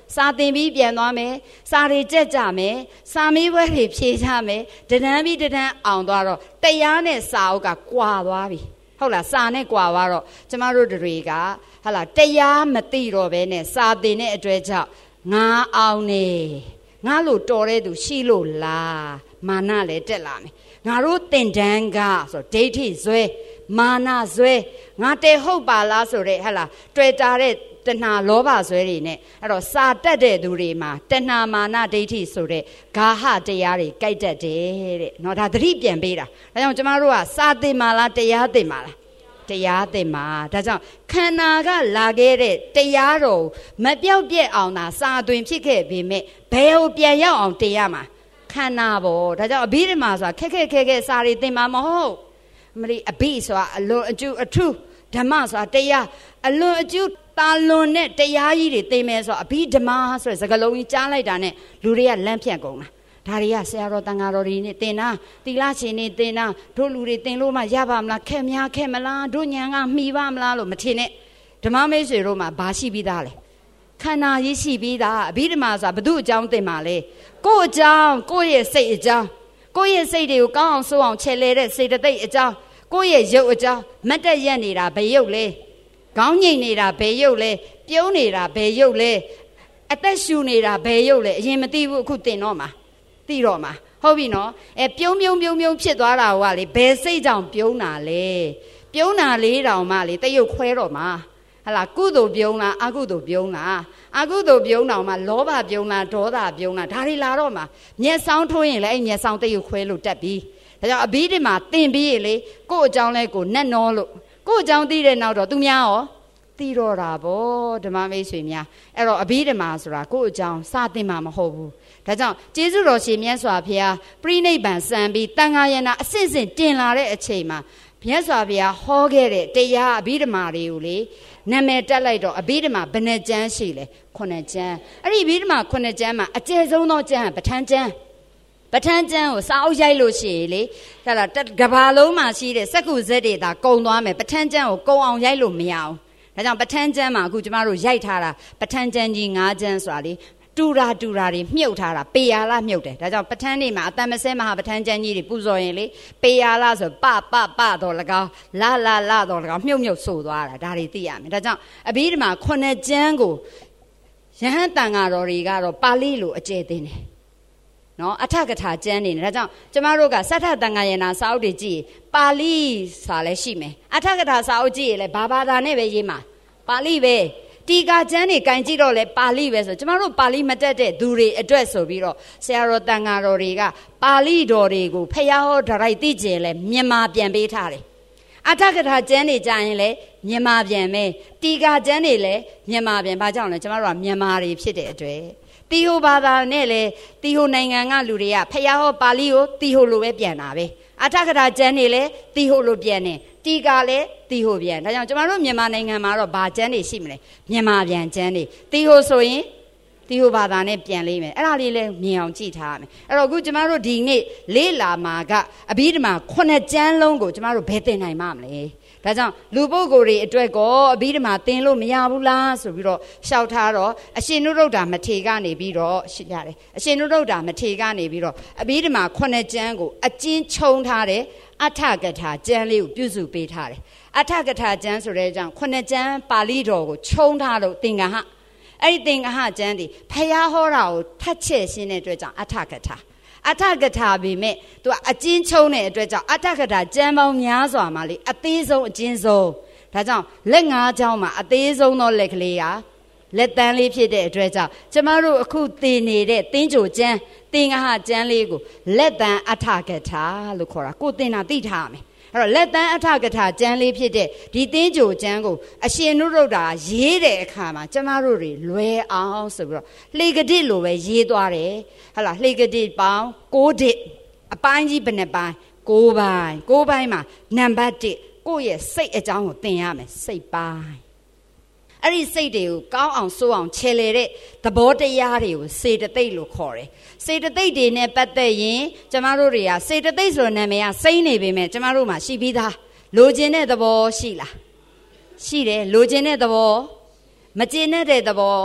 စာသင်ပြီးပြန်သွားမယ်စာတွေကြက်ကြမယ်စာမေးပွဲတွေဖြေကြမယ်တဒန်းပြီးတဒန်းအောင်သွားတော့တရားနဲ့စာအုပ်ကကွာသွားပြီဟုတ်လားစာနဲ့ကွာသွားတော့ကျမတို့တွေကဟာလားတရားမသိတော့ဘဲနဲ့စာသင်တဲ့အတွက်ကြောင့်ငါအောင်နေငါလို့တော်တဲ့သူရှိလို့လားမာနလည်းတက်လာမယ်ငါတို့သင်တန်းကဆိုဒိဋ္ဌိဇွဲမာနဇွဲငါတဲဟုတ်ပါလားဆိုတဲ့ဟာလားတွေ့တာတဲ့တဏှာလောဘဇွဲတွေနဲ့အဲ့တော့စာတက်တဲ့သူတွေမှာတဏှာမာနဒိဋ္ဌိဆိုတဲ့ဂါဟတရားတွေကြိုက်တတ်တယ်တဲ့နော်ဒါသတိပြန်ပေးတာဒါကြောင့်ကျမတို့ကစာသင်ပါလားတရားသင်ပါလားတရားသင်ပါဒါကြောင့်ခန္ဓာကလာခဲ့တဲ့တရားတော်မပြောက်ပြက်အောင်သာစာသွင်းဖြစ်ခဲ့ပေမဲ့ဘယ်ကိုပြန်ရောက်အောင်တင်ရမှာခန္ဓာပေါ်ဒါကြောင့်အဘိဓမ္မာဆိုတာခက်ခက်ခဲခဲစာတွေသင်မှာမဟုတ်မလီအဘိဆိုတာအလွန်အကျူအထူးဓမ္မဆိုတာတရားအလွန်အကျူတာလွန်တဲ့တရားကြီးတွေသင်မယ်ဆိုအဘိဓမ္မာဆိုတဲ့စကားလုံးကြီးကြားလိုက်တာနဲ့လူတွေကလန့်ဖြတ်ကုန်တာဒါတွေကဆရာတော်တန်ဃာတော်တွေနဲ့သင်တာသီလရှင်တွေသင်တာတို့လူတွေသင်လို့မှရပါမလားခက်များခက်မလားတို့ညာကမှီပါမလားလို့မထင်နဲ့ဓမ္မမိတ်ဆွေတို့မှာဘာရှိပြီးသားလဲခန္ဓာကြီးရှိပြီးသားအဘိဓမ္မာဆိုတာဘု து အကြောင်းသင်ပါလေကိုယ့်အကြောင်းကိုယ့်ရဲ့စိတ်အကြောင်းကိုယ့်ရဲ့စိတ်တွေကိုကောင်းအောင်ဆိုးအောင်ချဲလဲတဲ့စေတသိက်အကြောင်းကိုယ့်ရဲ့ရုပ်အကြောင်းမတ်တက်ရက်နေတာဘယ်ရုပ်လဲခေါင်းငိမ့်နေတာဘယ်ရုပ်လဲပြုံးနေတာဘယ်ရုပ်လဲအသက်ရှူနေတာဘယ်ရုပ်လဲအရင်မသိဘူးအခုသင်တော့မှာသိတော့မှာဟုတ်ပြီနော်အဲပြုံးပြုံးပြုံးပြုံးဖြစ်သွားတာကလေဘယ်စိတ်ကြောင့်ပြုံးတာလဲပြုံးတာလေးတောင်မှလေတရုပ်ခွဲတော့မှာဟလာကုသိုလ်ပြုံးလားအကုသိုလ်ပြုံးလားအကုသိုလ်ပြုံးတောင်မှလောဘပြုံးလားဒေါသပြုံးလားဒါတွေလာတော့မှာမျက်စောင်းထိုးရင်လည်းအဲ့မျက်စောင်းတရုပ်ခွဲလို့တက်ပြီဒါကြောင့်အဘိဓမ္မာသင်ပြီးရေလေကို့အကြောင်းလဲကိုနတ်နောလို့ကို့အကြောင်းသိတဲ့နောက်တော့သူများရောသိတော့တာဗောဓမ္မမိတ်ဆွေများအဲ့တော့အဘိဓမ္မာဆိုတာကို့အကြောင်းစသင်မှာမဟုတ်ဘူးဒါကြောင့်ကျေးဇူးတော်ရှင်မြတ်စွာဘုရားပြိဋိဘံစံပြီးတန်ခါယနာအစစ်စစ်တင်လာတဲ့အချိန်မှာမြတ်စွာဘုရားဟောခဲ့တဲ့တရားအဘိဓမ္မာတွေကိုလေနာမည်တက်လိုက်တော့အဘိဓမ္မာဘယ်နှကျမ်းရှိလဲခုနှစ်ကျမ်းအဲ့ဒီအဘိဓမ္မာခုနှစ်ကျမ်းမှာအကျယ်ဆုံးသောကျမ်းကပဋ္ဌာန်းကျမ်းပဋ္ဌာန်းကျမ်းကိုစာအုပ်ရိုက်လို့ရှိရင်လေဒါလားကဘာလုံးမှာရှိတဲ့စက္ကုဇက်တွေဒါကုံသွားမယ်ပဋ္ဌာန်းကျမ်းကိုကုံအောင်ရိုက်လို့မရအောင်ဒါကြောင့်ပဋ္ဌာန်းကျမ်းမှာအခုကျမတို့ရိုက်ထားတာပဋ္ဌာန်းကျမ်းကြီး၅ကျမ်းဆိုတာလေတူတာတူတာတွေမြုပ်ထားတာပေယာလမြုပ်တယ်ဒါကြောင့်ပဋ္ဌာန်းနေမှာအတမစဲမဟာပဋ္ဌာန်းကျမ်းကြီးတွေပူဇော်ရင်လေပေယာလဆိုပပပတော့၎င်းလာလာလာတော့၎င်းမြုပ်မြုပ်ဆိုသွားတာဒါတွေသိရမယ်ဒါကြောင့်အဘိဓမ္မာခုနှစ်ကျမ်းကိုယဟန်တန်ဃာတော်တွေကတော့ပါဠိလိုအကျယ်သိနေနော်အထကထာကျမ်းနေတယ်ဒါကြောင့်ကျမတို့ကစဋ္ဌတန်ဃာယနာစာအုပ်တွေကြည့်ပါဠိစာလည်းရှိမယ်အထကထာစာအုပ်ကြည့်ရင်လည်းဘာဘာသာနဲ့ပဲရေးမှာပါဠိပဲတီကာကျမ်းတွေကင်ကြည့်တော့လဲပါဠိပဲဆိုကျမတို့ပါဠိမတတ်တဲ့သူတွေအတွက်ဆိုပြီးတော့ဆရာတော်တန်ဃာတော်တွေကပါဠိတော်တွေကိုဖျားဟောဒရိုက်သိကျင်လဲမြန်မာပြန်ပေးထားတယ်အထကထာကျမ်းတွေကြရင်လဲမြန်မာပြန်မယ်တီကာကျမ်းတွေလဲမြန်မာပြန်ဘာကြောင့်လဲကျမတို့ကမြန်မာတွေဖြစ်တဲ့အတွက်တီဟိုဘာသာနဲ့လေတီဟိုနိုင်ငံကလူတွေကဖျားဟောပါဠိကိုတီဟိုလိုပဲပြန်တာပဲအထကထာကျမ်းတွေလည်းတီဟိုလိုပြန်တယ်တီကာလည်းတီဟိုပြန်ဒါကြောင့်ကျမတို့မြန်မာနိုင်ငံမှာတော့ဘာကျမ်းတွေရှိမလဲမြန်မာပြန်ကျမ်းတွေတီဟိုဆိုရင်တီဟိုဘာသာနဲ့ပြန်လိမ့်မယ်အဲ့ဒါလေးလည်းမြင်အောင်ကြည့်ထားရမယ်အဲ့တော့အခုကျမတို့ဒီနေ့လေးလာမှာကအဘိဓမ္မာခုနှစ်ကျမ်းလုံးကိုကျမတို့ဘယ်သင်နိုင်မှမလဲဒါကြောင့်လူပုဂ္ဂိုလ်တွေအတွက်ကောအဘိဓမ္မာသင်လို့မရဘူးလားဆိုပြီးတော့ရှောက်ထားတော့အရှင်နုရုဒ္ဓမထေရကနေပြီးတော့ရှိရတယ်အရှင်နုရုဒ္ဓမထေရကနေပြီးတော့အဘိဓမ္မာခုနှစ်ကျမ်းကိုအကျဉ်းချုံထားတယ်အထကထာကျမ်းလေးကိုပြုစုပေးထားတယ်အထကထာကျမ်းဆိုတဲ့အကြောင်းခုနှစ်ကျမ်းပါဠိတော်ကိုချုံထားလို့သင်္ကဟအဲ့ဒီသင်္ကဟကျမ်းဒီဖျားဟောတာကိုထတ်ချက်ရှင်းတဲ့အတွက်ကြောင့်အထကထာအထကထာပေမဲ့သူကအကျဉ်းချုံတဲ့အတွက်ကြောင့်အထကထာကျမ်းပေါင်းများစွာမှာလေအသေးဆုံးအကျဉ်းဆုံးဒါကြောင့်လက်ငါးချောင်းမှာအသေးဆုံးသောလက်ကလေးကလက်တန်းလေးဖြစ်တဲ့အတွက်ကြောင့်ကျမတို့အခုသင်နေတဲ့သင်္ကြိုကျမ်းသင်္ကဟကျမ်းလေးကိုလက်တန်းအထကထာလို့ခေါ်တာကိုသင်တာသိထားရမယ်အဲ့တော့လက်တန်းအထကထာကျမ်းလေးဖြစ်တဲ့ဒီသင်္ကြိုကျမ်းကိုအရှင်နုရုဒ္ဓရေးတဲ့အခါမှာကျမတို့တွေလွယ်အောင်ဆိုပြီးတော့လှေကတိလိုပဲရေးသွားတယ်ဟုတ်လားလှေကတိပေါင်း၉တစ်အပိုင်းကြီးဘယ်နှပိုင်း၉ပိုင်း၉ပိုင်းမှာနံပါတ်၁ကိုယ့်ရဲ့စိတ်အကြောင်းကိုသင်ရမယ်စိတ်ပိုင်းအဲ့ဒီစိတ်တွေကိုကောင်းအောင်ဆိုးအောင်ခြေလေတဲ့သဘောတရားတွေကိုစေတသိက်လို့ခေါ်တယ်စေတသိက်တွေနဲ့ပတ်သက်ရင်ကျမတို့တွေကစေတသိက်ဆိုတဲ့နာမည်ကစိမ့်နေပေမဲ့ကျမတို့မှာရှိပြီးသားလိုချင်တဲ့သဘောရှိလားရှိတယ်လိုချင်တဲ့သဘောမကျေနပ်တဲ့သဘော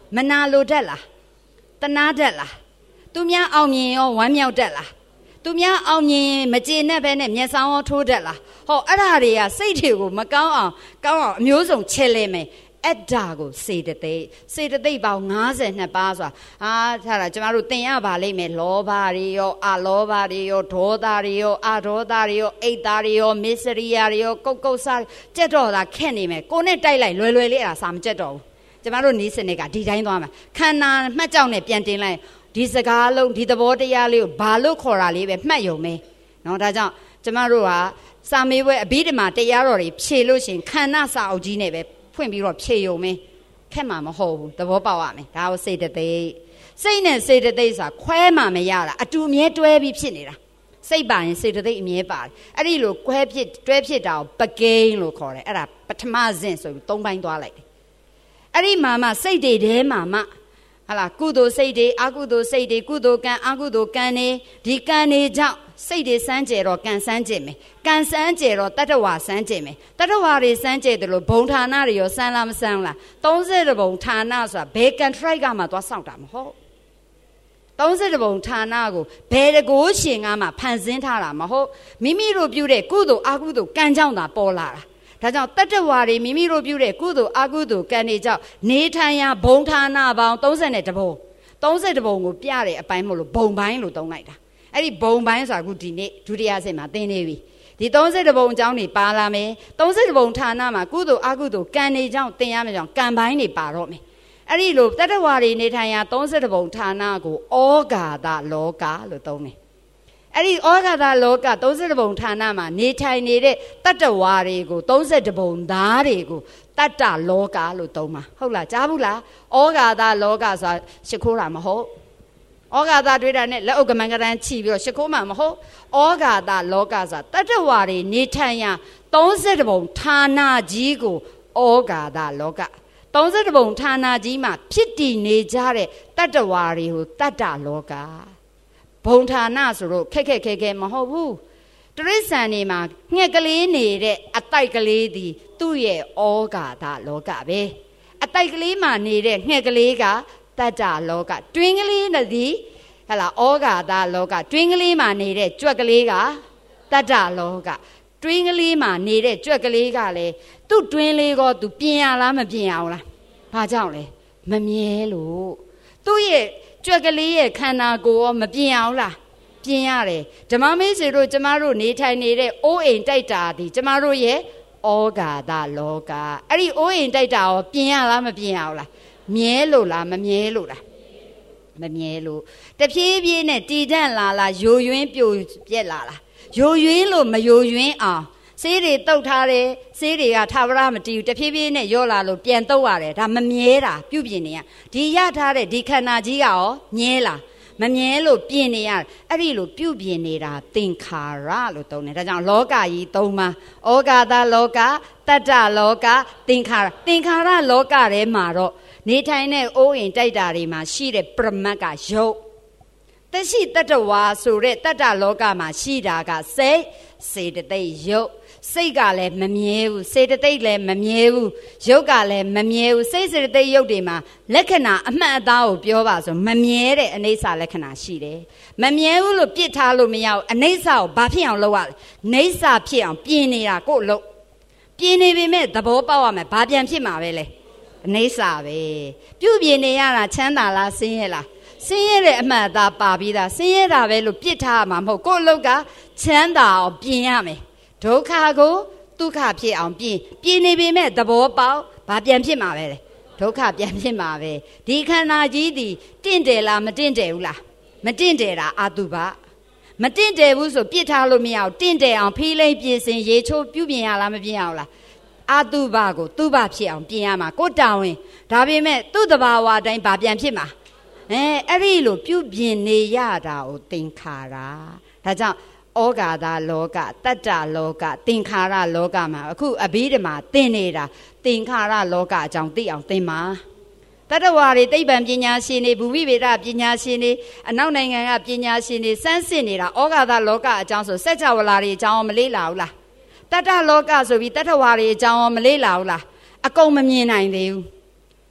မနာလိုတတ်လားတနာတတ်လားသူများအောင်မြင်ရောဝမ်းမြောက်တတ်လားသူများအောင်မြင်မကျေနပ်ဘဲနဲ့မျက်စောင်းရောထိုးတတ်လားဟောအဲ့ဒါတွေကစိတ်တွေကိုမကောင်းအောင်ကောင်းအောင်အမျိုးစုံချဲလဲမယ်အဲ့ဒါကိုစေတသိက်စေတသိက်ပေါင်း၅၂ပါးဆိုတာအာထားတာကျမတို့သင်ရပါလိမ့်မယ်လောဘတွေရောအလောဘတွေရောဒေါသတွေရောအဒေါသတွေရောအိတ်သားတွေရောမစ္စရိယတွေရောကုတ်ကုတ်စားကြက်တော့တာခက်နေမယ်ကိုနဲ့တိုက်လိုက်လွယ်လွယ်လေးအဲ့ဒါစာမကြက်တော့ဘူးကျမတို့နီးစနစ်ကဒီတိုင်းသွားမှာခန္ဓာမှတ်ကြောက်နဲ့ပြန်တင်လိုက်ဒီစကားလုံးဒီသဘောတရားလေးကိုဘာလို့ခေါ်တာလေးပဲမှတ်ယုံမယ်နော်ဒါကြောင့်ကျမတို့ကစာမေးပွဲအဘိဓမ္မာတရားတော်တွေဖြေလို့ရှင်ခန္ဓာစာအုပ်ကြီးနဲ့ပဲဖွင့်ပြီးတော့ဖြေယုံမင်းခက်မှာမဟုတ်ဘူးသဘောပေါက်ရမယ်ဒါကိုစေတသိက်စိတ်နဲ့စေတသိက်ဆိုတာခွဲမှမရတာအတူအမြဲတွဲပြီးဖြစ်နေတာစိတ်ပါရင်စေတသိက်အမြဲပါတယ်အဲ့ဒီလိုခွဲဖြစ်တွဲဖြစ်တာကိုပကိန်းလို့ခေါ်တယ်အဲ့ဒါပထမဇင့်ဆိုပြီးသုံးပိုင်းသွားလိုက်တယ်အဲ့ဒီမှာမှစိတ်တွေထဲမှာမှဟာလားကုသိုလ်စိတ်တွေအကုသိုလ်စိတ်တွေကုသိုလ်ကံအကုသိုလ်ကံတွေဒီကံတွေကြောင့်စိတ်တွေစမ်းကြဲတော့ကံစမ်းကြဲမယ်ကံစမ်းကြဲတော့တတ္တဝါစမ်းကြဲမယ်တတ္တဝါတွေစမ်းကြဲတယ်လို့ဘုံဌာနတွေရောစမ်းလားမစမ်းလားသုံးဆယ်ဘုံဌာနဆိုတာဘယ်ကန်ထရိုက်ကမှသွားစောင့်တာမဟုတ်သုံးဆယ်ဘုံဌာနကိုဘယ်တကိုးရှင်ကမှဖန်ဆင်းထားတာမဟုတ်မိမိတို့ပြုတဲ့ကုသိုလ်အကုသိုလ်ကံကြောင့်သာပေါ်လာတာဒါကြောင့်တတ္တဝါတွေမိမိတို့ပြုတဲ့ကုသိုလ်အကုသိုလ်ကံတွေကြောင့်နေထိုင်ရာဘုံဌာနပေါင်းသုံးဆယ်ဘုံသုံးဆယ်ဘုံကိုပြတဲ့အပိုင်းမလို့ဘုံပိုင်းလို့သုံးလိုက်တာအဲ့ဒီဘုံပိုင်းဆိုတာခုဒီနေ့ဒုတိယဆင့်မှာသင်နေပြီဒီသုံးဆယ်ဘုံအကြောင်းတွေပါလာမယ်သုံးဆယ်ဘုံဌာနမှာကုသိုလ်အကုသိုလ်ကံတွေကြောင့်သင်ရမယ်ကြောင့်ကံပိုင်းတွေပါတော့မယ်အဲ့ဒီလိုတတ္တဝါတွေနေထိုင်ရာသုံးဆယ်ဘုံဌာနကိုဩဃာတလောကလို့သုံးတယ်အဲ့ဒီဩဃာတလောကသုံးဆယ်ဘုံဌာနမှာနေထိုင်နေတဲ့တတ္တဝါတွေကိုသုံးဆယ်ဘုံသားတွေကိုတတ္တလောကလို့သုံးမှာဟုတ်လားကြားဘူးလားဩဃာတလောကဆိုတာရှ िख ိုးတာမဟုတ်ဩဃာတတွေးတာနဲ့လက်အုပ်ကမန်ကရန်ချီပြီးတော့ရှ िख ိုးမှာမဟုတ်ဩဃာတလောကဆိုတာတတ္တဝါတွေနေထိုင်ရာသုံးဆယ်ဘုံဌာနကြီးကိုဩဃာတလောကသုံးဆယ်ဘုံဌာနကြီးမှာဖြစ်တည်နေကြတဲ့တတ္တဝါတွေကိုတတ္တလောကဘုံဌာနဆိုတော့ခက်ခက်ခဲခဲမဟုတ်ဘူးတရိစ္ဆာန်တွေမှာငှက်ကလေးနေတဲ့အတိုက်ကလေးဒီသူ့ရဲ့ဩဃာတလောကပဲအတိုက်ကလေးမှာနေတဲ့ငှက်ကလေးကတတ္တလောကတွင်းကလေးနဲ့ဒီဟလာဩဃာတလောကတွင်းကလေးမှာနေတဲ့ကြွက်ကလေးကတတ္တလောကတွင်းကလေးမှာနေတဲ့ကြွက်ကလေးကလည်းသူ့တွင်းလေးကောသူပြင်ရလားမပြင်ရအောင်လားဘာကြောင့်လဲမမြဲလို့သူ့ရဲ့ကြွက်ကလေးရဲ့ခန္ဓာကိုယ်ရောမပြင်အောင်လားပြင်ရတယ်ဓမ္မမေးစေတို့ကျမတို့နေထိုင်နေတဲ့အိုးအိမ်တိုက်တာဒီကျမတို့ရဲ့ဩဃာတလောကအဲ့ဒီအိုးအိမ်တိုက်တာရောပြင်ရလားမပြင်ရအောင်လားမြဲလို့လားမမြဲလို့လားမမြဲလို့တဖြည်းဖြည်းနဲ့တည်တံ့လာလားယိုယွင်းပြိုပြက်လာလားယိုယွင်းလို့မယိုယွင်းအောင်ဆေးတွေတုတ်ထားတယ်ဆေးတွေကထာဝရမတည်ဘူးတဖြည်းဖြည်းနဲ့ရောလာလို့ပြန်တုတ်ရတယ်ဒါမမြဲတာပြုပြင်နေရဒီရထားတဲ့ဒီခန္ဓာကြီးကရောမြဲလားမမြဲလို့ပြင်နေရအဲ့ဒီလိုပြုပြင်နေတာသင်္ခါရလို့သုံးတယ်ဒါကြောင့်လောကကြီးသုံးပါဩဃာတလောကတတ္တလောကသင်္ခါရသင်္ခါရလောကထဲမှာတော့နေထိုင်တဲ့အိုးအိမ်တိုက်တာတွေမှာရှိတဲ့ပရမတ်ကယုတ်တရှိတတ္တဝါဆိုတဲ့တတ္တလောကမှာရှိတာကစိတ်စေတသိက်ယုတ်စိတ်ကလည်းမမြဲဘူးစေတသိက်လည်းမမြဲဘူးယုတ်ကလည်းမမြဲဘူးစိတ်စေတသိက်ယုတ်တွေမှာလက္ခဏာအမှန်အသားကိုပြောပါဆိုမမြဲတဲ့အိဋ္ဌလက္ခဏာရှိတယ်မမြဲဘူးလို့ပြစ်ထားလို့မရဘူးအိဋ္ဌကိုဘာဖြစ်အောင်လုပ်ရလဲအိဋ္ဌဖြစ်အောင်ပြင်နေတာကိုလို့ပြင်နေပေမဲ့သဘောပေါက်ရမယ်ဘာပြန်ဖြစ်မှာပဲလဲအိဋ္ဌပဲပြုပြင်နေရတာချမ်းသာလားဆင်းရဲလားဆင်းရဲတဲ့အမှန်အသားပါပြီးသားဆင်းရဲတာပဲလို့ပြစ်ထားမှာမဟုတ်ကိုယ့်အလုပ်ကချမ်းသာအောင်ပြင်ရမယ်ဒုက္ခကိုဒုက္ခဖြစ်အောင်ပြင်ပြင်နေပေမဲ့သဘောပေါက်ဘာပြန်ဖြစ်မှာပဲလေဒုက္ခပြန်ဖြစ်မှာပဲဒီခန္ဓာကြီးဒီတင့်တယ်လားမတင့်တယ်ဘူးလားမတင့်တယ်တာအတုပမတင့်တယ်ဘူးဆိုပြစ်ထားလို့မရအောင်တင့်တယ်အောင်ဖိလိမ့်ပြင်စင်ရေချိုးပြုပြင်ရလားမပြင်အောင်လားအတုပကိုတုပဖြစ်အောင်ပြင်ရမှာကိုတောင်းဝင်ဒါပေမဲ့သူ့တဘာဝတိုင်းဘာပြန်ဖြစ်မှာအဲအဲ့ဒီလိုပြုပြင်နေရတာကိုသင်္ခါရဒါကြောင့်ဩဃာတလောကတတ္တလောကသင်္ခါရလောကမှာအခုအဘိဓမ္မာသင်နေတာသင်္ခါရလောကအကြောင်းသိအောင်သင်ပါတတ္တဝါတွေသိပ္ပံပညာရှင်တွေဘူမိဗေဒပညာရှင်တွေအနောက်နိုင်ငံကပညာရှင်တွေစမ်းစစ်နေတာဩဃာတလောကအကြောင်းဆိုစัจ java လာတွေအကြောင်းမလေးလာဘူးလားတတ္တလောကဆိုပြီးတတ္တဝါတွေအကြောင်းမလေးလာဘူးလားအကုန်မမြင်နိုင်သေးဘူး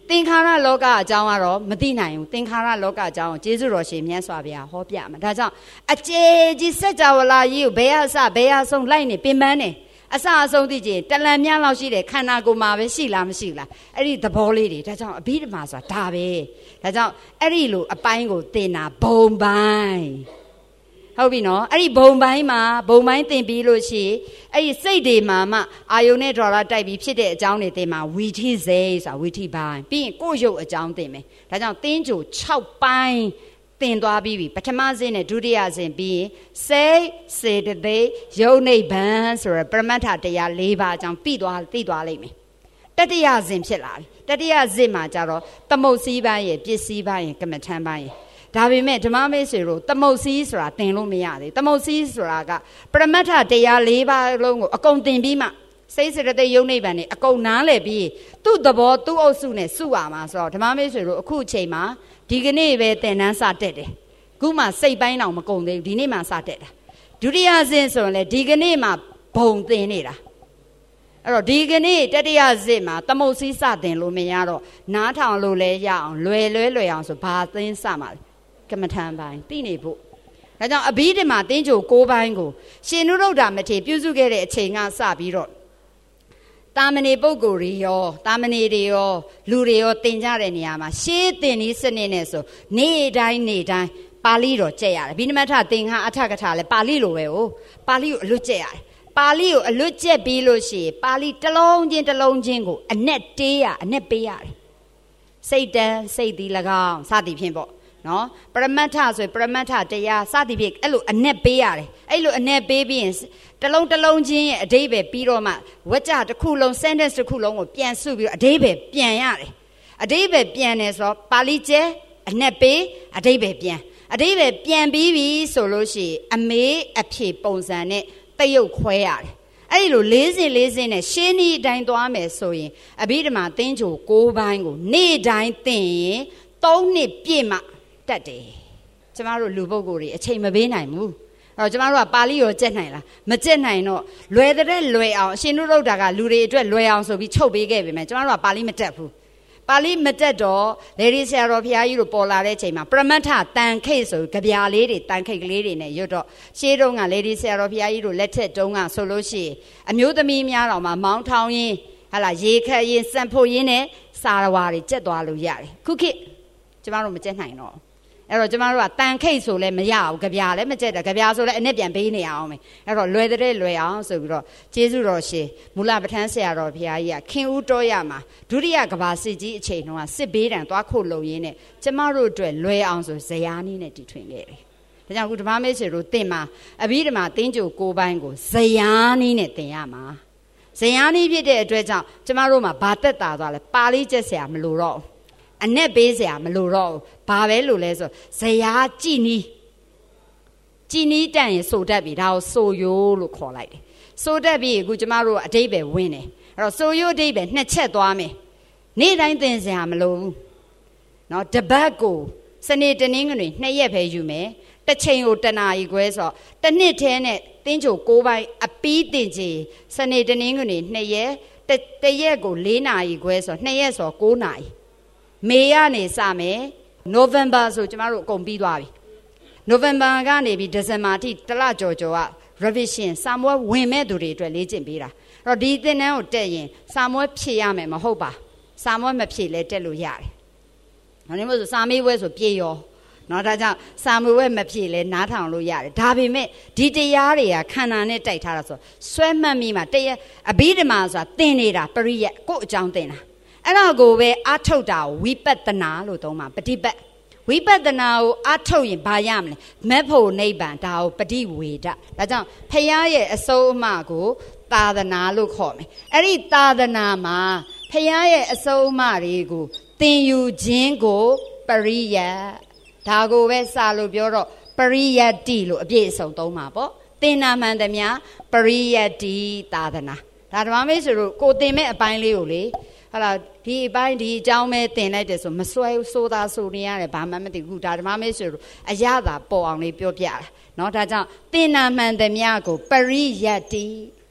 သင်္ခါရလောကအကြောင်းကတော့မသိနိုင်ဘူးသင်္ခါရလောကအကြောင်းကိုကျေးဇူးတော်ရှင်မြတ်စွာဘုရားဟောပြမှာဒါကြောင့်အကျေကြီးစัจ java လာကြီးကိုဘယ်အစဘယ်အဆုံးလိုက်နေပင်ပန်းနေအစအဆုံးသိကြရင်တလန်မြန်းလောက်ရှိတယ်ခန္ဓာကိုယ်မှာပဲရှိလားမရှိလားအဲ့ဒီသဘောလေးတွေဒါကြောင့်အဘိဓမ္မာဆိုတာဒါပဲဒါကြောင့်အဲ့ဒီလိုအပိုင်းကိုသင်တာဘုံပိုင်းဟုတ်ပြီနော်အဲ့ဒီဘုံပိုင်းမှာဘုံပိုင်းသင်ပြီးလို့ရှိရင်အဲ့ဒီစိတ်တွေမှာမှအာယုန်နဲ့ဒေါ်လာတိုက်ပြီးဖြစ်တဲ့အကြောင်းတွေသင်မှာဝီထိစေဆိုတာဝီထိပိုင်းပြီးရင်ကိုယ့်ရုပ်အကြောင်းသင်မယ်ဒါကြောင့်သင်္ကြို၆ပိုင်းသင်သွားပြီးပြီပထမဆင့်နဲ့ဒုတိယဆင့်ပြီးရင်စိတ်စေတသိက်ယုတ်နိဗ္ဗာန်ဆိုရယ်ပရမတ္ထတရား၄ပါးအကြောင်းပြီးသွားသိသွားလိမ့်မယ်တတိယဆင့်ဖြစ်လာပြီတတိယဆင့်မှာကျတော့သမုတ်စည်းပိုင်းရဲ့ပစ္စည်းပိုင်းရဲ့ကမ္မထံပိုင်းရဲ့ဒါပေမဲ့ဓမ္မမိတ်ဆွေတို့သမုတ်စည်းဆိုတာသင်လို့မရသေးသမုတ်စည်းဆိုတာကပရမတ္ထတရား၄ပါးလုံးကိုအကုန်သင်ပြီးမှစိတ်စေတသိက်ယုတ်နိဗ္ဗာန်နဲ့အကုန်နားလည်ပြီးသူ့သဘောသူ့အုပ်စုနဲ့စုရမှာဆိုတော့ဓမ္မမိတ်ဆွေတို့အခုအချိန်မှာဒီကနေ့ပဲသင်တန်းစတက်တယ်ခုမှစိတ်ပိုင်းတော့မကုန်သေးဘူးဒီနေ့မှစတက်တာဒုတိယဆင့်ဆိုရင်လေဒီကနေ့မှဘုံသင်နေတာအဲ့တော့ဒီကနေ့တတိယဆင့်မှာသမုတ်စည်းစသင်လို့မရတော့နားထောင်လို့လဲရအောင်လွယ်လွယ်လွယ်အောင်ဆိုဘာသင်စမှာလဲကမ္မထံပိုင်းသိနေဖို့ဒါကြောင့်အဘိဓမ္မာသင်္ကြို၉ပိုင်းကိုရှင်နုရုဒ္ဓမထေရပြုစုခဲ့တဲ့အချိန်ကစပြီးတော့တာမဏေပုဂ္ဂိုလ်တွေရောတာမဏေတွေရောလူတွေရောသင်ကြတဲ့နေရာမှာရှေးသင်နည်းစနစ်နဲ့ဆိုနေ့တိုင်းနေ့တိုင်းပါဠိတော်ကျက်ရတယ်ဘိနမထသင်္ဃအထကထာလဲပါဠိလိုပဲ哦ပါဠိကိုအလွတ်ကျက်ရတယ်ပါဠိကိုအလွတ်ကျက်ပြီးလို့ရှိရင်ပါဠိတစ်လုံးချင်းတစ်လုံးချင်းကိုအနက်တေးရအနက်ပေးရတယ်စိတ်တန်စိတ်ဒီ၎င်းစသည်ဖြင့်ပေါ့နော်ပရမတ္ထဆိုရင်ပရမတ္ထတရားစသည်ဖြင့်အဲ့လိုအနက်ပေးရတယ်အဲ့လိုအနက်ပေးပြီးရင်တစ်လုံးတစ်လုံးချင်းရဲ့အဓိပ္ပာယ်ပြီးတော့မှဝကြတစ်ခုလုံး sentence တစ်ခုလုံးကိုပြန်စုပြီးတော့အဓိပ္ပာယ်ပြန်ရတယ်အဓိပ္ပာယ်ပြန်တယ်ဆိုတော့ပါဠိကျဲအနက်ပေးအဓိပ္ပာယ်ပြန်အဓိပ္ပာယ်ပြန်ပြီးပြီဆိုလို့ရှိရင်အမေးအဖြေပုံစံနဲ့တရုပ်ခွဲရတယ်အဲ့ဒီလိုလေးစင်လေးစင်နဲ့ရှင်းဤအတိုင်းသွားမယ်ဆိုရင်အဘိဓမ္မာသင်္ကြို၉ပိုင်းကိုနေ့တိုင်းသင်ရင်၃နှစ်ပြည့်မှတတ်တယ်ကျမတို့လူပုဂ္ဂိုလ်တွေအချိန်မပေးနိုင်ဘူးအဲ့တော့ကျမတို့ကပါဠိရောကျက်နိုင်လားမကျက်နိုင်တော့လွယ်တဲ့လွယ်အောင်အရှင်နုရုဒ္ဓကလူတွေအတွက်လွယ်အောင်ဆိုပြီးချုပ်ပေးခဲ့ပြီမယ်ကျမတို့ကပါဠိမတက်ဘူးပါဠိမတက်တော့လေဒီဆရာတော်ဘုရားကြီးတို့ပေါ်လာတဲ့အချိန်မှာပရမတ္ထတန်ခိတ်ဆိုကြပြာလေးတွေတန်ခိတ်ကလေးတွေနဲ့ရွတ်တော့ရှေးတုန်းကလေဒီဆရာတော်ဘုရားကြီးတို့လက်ထက်တုန်းကဆိုလို့ရှိရင်အမျိုးသမီးများတော်မှာမောင်းထောင်ရင်းဟာလာရေခတ်ရင်းစံဖို့ရင်းနဲ့စာရဝါတွေကျက်သွားလို့ရတယ်ခုခေတ်ကျမတို့မကျက်နိုင်တော့အဲ့တော့ကျမတို့ကတန်ခိတ်ဆိုလဲမရဘူးကြပြာလည်းမကျက်တာကြပြာဆိုလဲအနစ်ပြန်ပေးနေအောင်မယ်အဲ့တော့လွယ်တဲ့လွယ်အောင်ဆိုပြီးတော့ကျေးဇူးတော်ရှင်မူလပဋ္ဌာန်းဆရာတော်ဘုရားကြီးကခင်ဦးတော်ရမှာဒုတိယကဘာစစ်ကြီးအချိန်တုန်းကစစ်ဘေးတံသွားခုတ်လုံရင်းနဲ့ကျမတို့အတွက်လွယ်အောင်ဆိုဇယားနည်းနဲ့တည်ထွင်ခဲ့တယ်ဒါကြောင့်ခုဓမ္မမေဆွေတို့သင်မှာအဘိဓမ္မာသင်္ကြို၉ပိုင်းကိုဇယားနည်းနဲ့သင်ရမှာဇယားနည်းဖြစ်တဲ့အတွက်ကြောင့်ကျမတို့မှာဘာသက်တာသွားလဲပါဠိကျက်ဆရာမလိုတော့အနက်ပေးစရာမလိုတော့ဘူးဘာပဲလို့လဲဆိုဇယားကြည်နီးကြည်နီးတန်ရင်ဆိုတတ်ပြီဒါကိုဆိုရိုးလို့ခေါ်လိုက်တယ်ဆိုတတ်ပြီအခုကျမတို့အဓိပ္ပာယ်ဝင်တယ်အဲ့တော့ဆိုရိုးအဓိပ္ပာယ်နှစ်ချက်သွားမယ်နေ့တိုင်းသင်စရာမလိုဘူးเนาะတပတ်ကိုစနေတနင်္ဂနွေနှစ်ရက်ပဲယူမယ်တစ်ချိန်ကိုတနာရီခွဲဆိုတော့တစ်နှစ်ထဲနဲ့သင်္ကြို၉ပိုင်းအပီးတင်ချေစနေတနင်္ဂနွေနှစ်ရက်တစ်ရက်ကို၄နာရီခွဲဆိုတော့နှစ်ရက်ဆိုတော့၉နာရီမေကနေစမယ်နိုဝင်ဘာဆိုကျမတို့အကုန်ပြီးသွားပြီနိုဝင်ဘာကနေပြီးဒီဇင်ဘာအထိတလကြော်ကြော်က revision စာမွေးဝင်မဲ့သူတွေအတွက်လေ့ကျင့်ပေးတာအဲ့တော့ဒီသင်တန်းကိုတက်ရင်စာမွေးဖြည့်ရမယ်မဟုတ်ပါစာမွေးမဖြည့်လဲတက်လို့ရတယ်။ဒါနဲ့မို့ဆိုစာမေးပွဲဆိုပြေရောနော်ဒါကြောင့်စာမွေးမဖြည့်လဲနားထောင်လို့ရတယ်ဒါပေမဲ့ဒီတရားတွေကခန္ဓာနဲ့တိုက်ထားတာဆိုဆွဲမှတ်မိမှာတရားအဘိဓမ္မာဆိုတာသင်နေတာပရိယတ်ကို့အကြောင်းသင်တာအဲ့တော့ကိုပဲအာထုတ်တာဝိပဿနာလို့သုံးပါပฏิပတ်ဝိပဿနာကိုအာထုတ်ရင်ဘာရမလဲမက်ဖို့နိဗ္ဗာန်ဒါကိုပฏิဝေဒဒါကြောင့်ဖရာရဲ့အစိုးအမကိုသာသနာလို့ခေါ်မယ်အဲ့ဒီသာသနာမှာဖရာရဲ့အစိုးအမတွေကိုသင်ယူခြင်းကိုပရိယတ်ဒါကိုပဲစာလို့ပြောတော့ပရိယတ္တိလို့အပြည့်အစုံသုံးပါပေါ့သင်နာမှန်သမျှပရိယတ္တိသာသနာဒါဓမ္မမိတ်ဆွေတို့ကိုသင်မဲ့အပိုင်းလေးကိုလေဟာလာဒီအပိုင်းဒီအကြောင်းပဲသင်လိုက်တယ်ဆိုမစွဲဆိုတာဆိုနေရတယ်ဘာမှမသိဘူးဒါဓမ္မမိတ်ဆွေတို့အရသာပေါ်အောင်လေးပြောပြတာเนาะဒါကြောင့်သင်နာမှန်သမျှကိုပရိယတ္တိ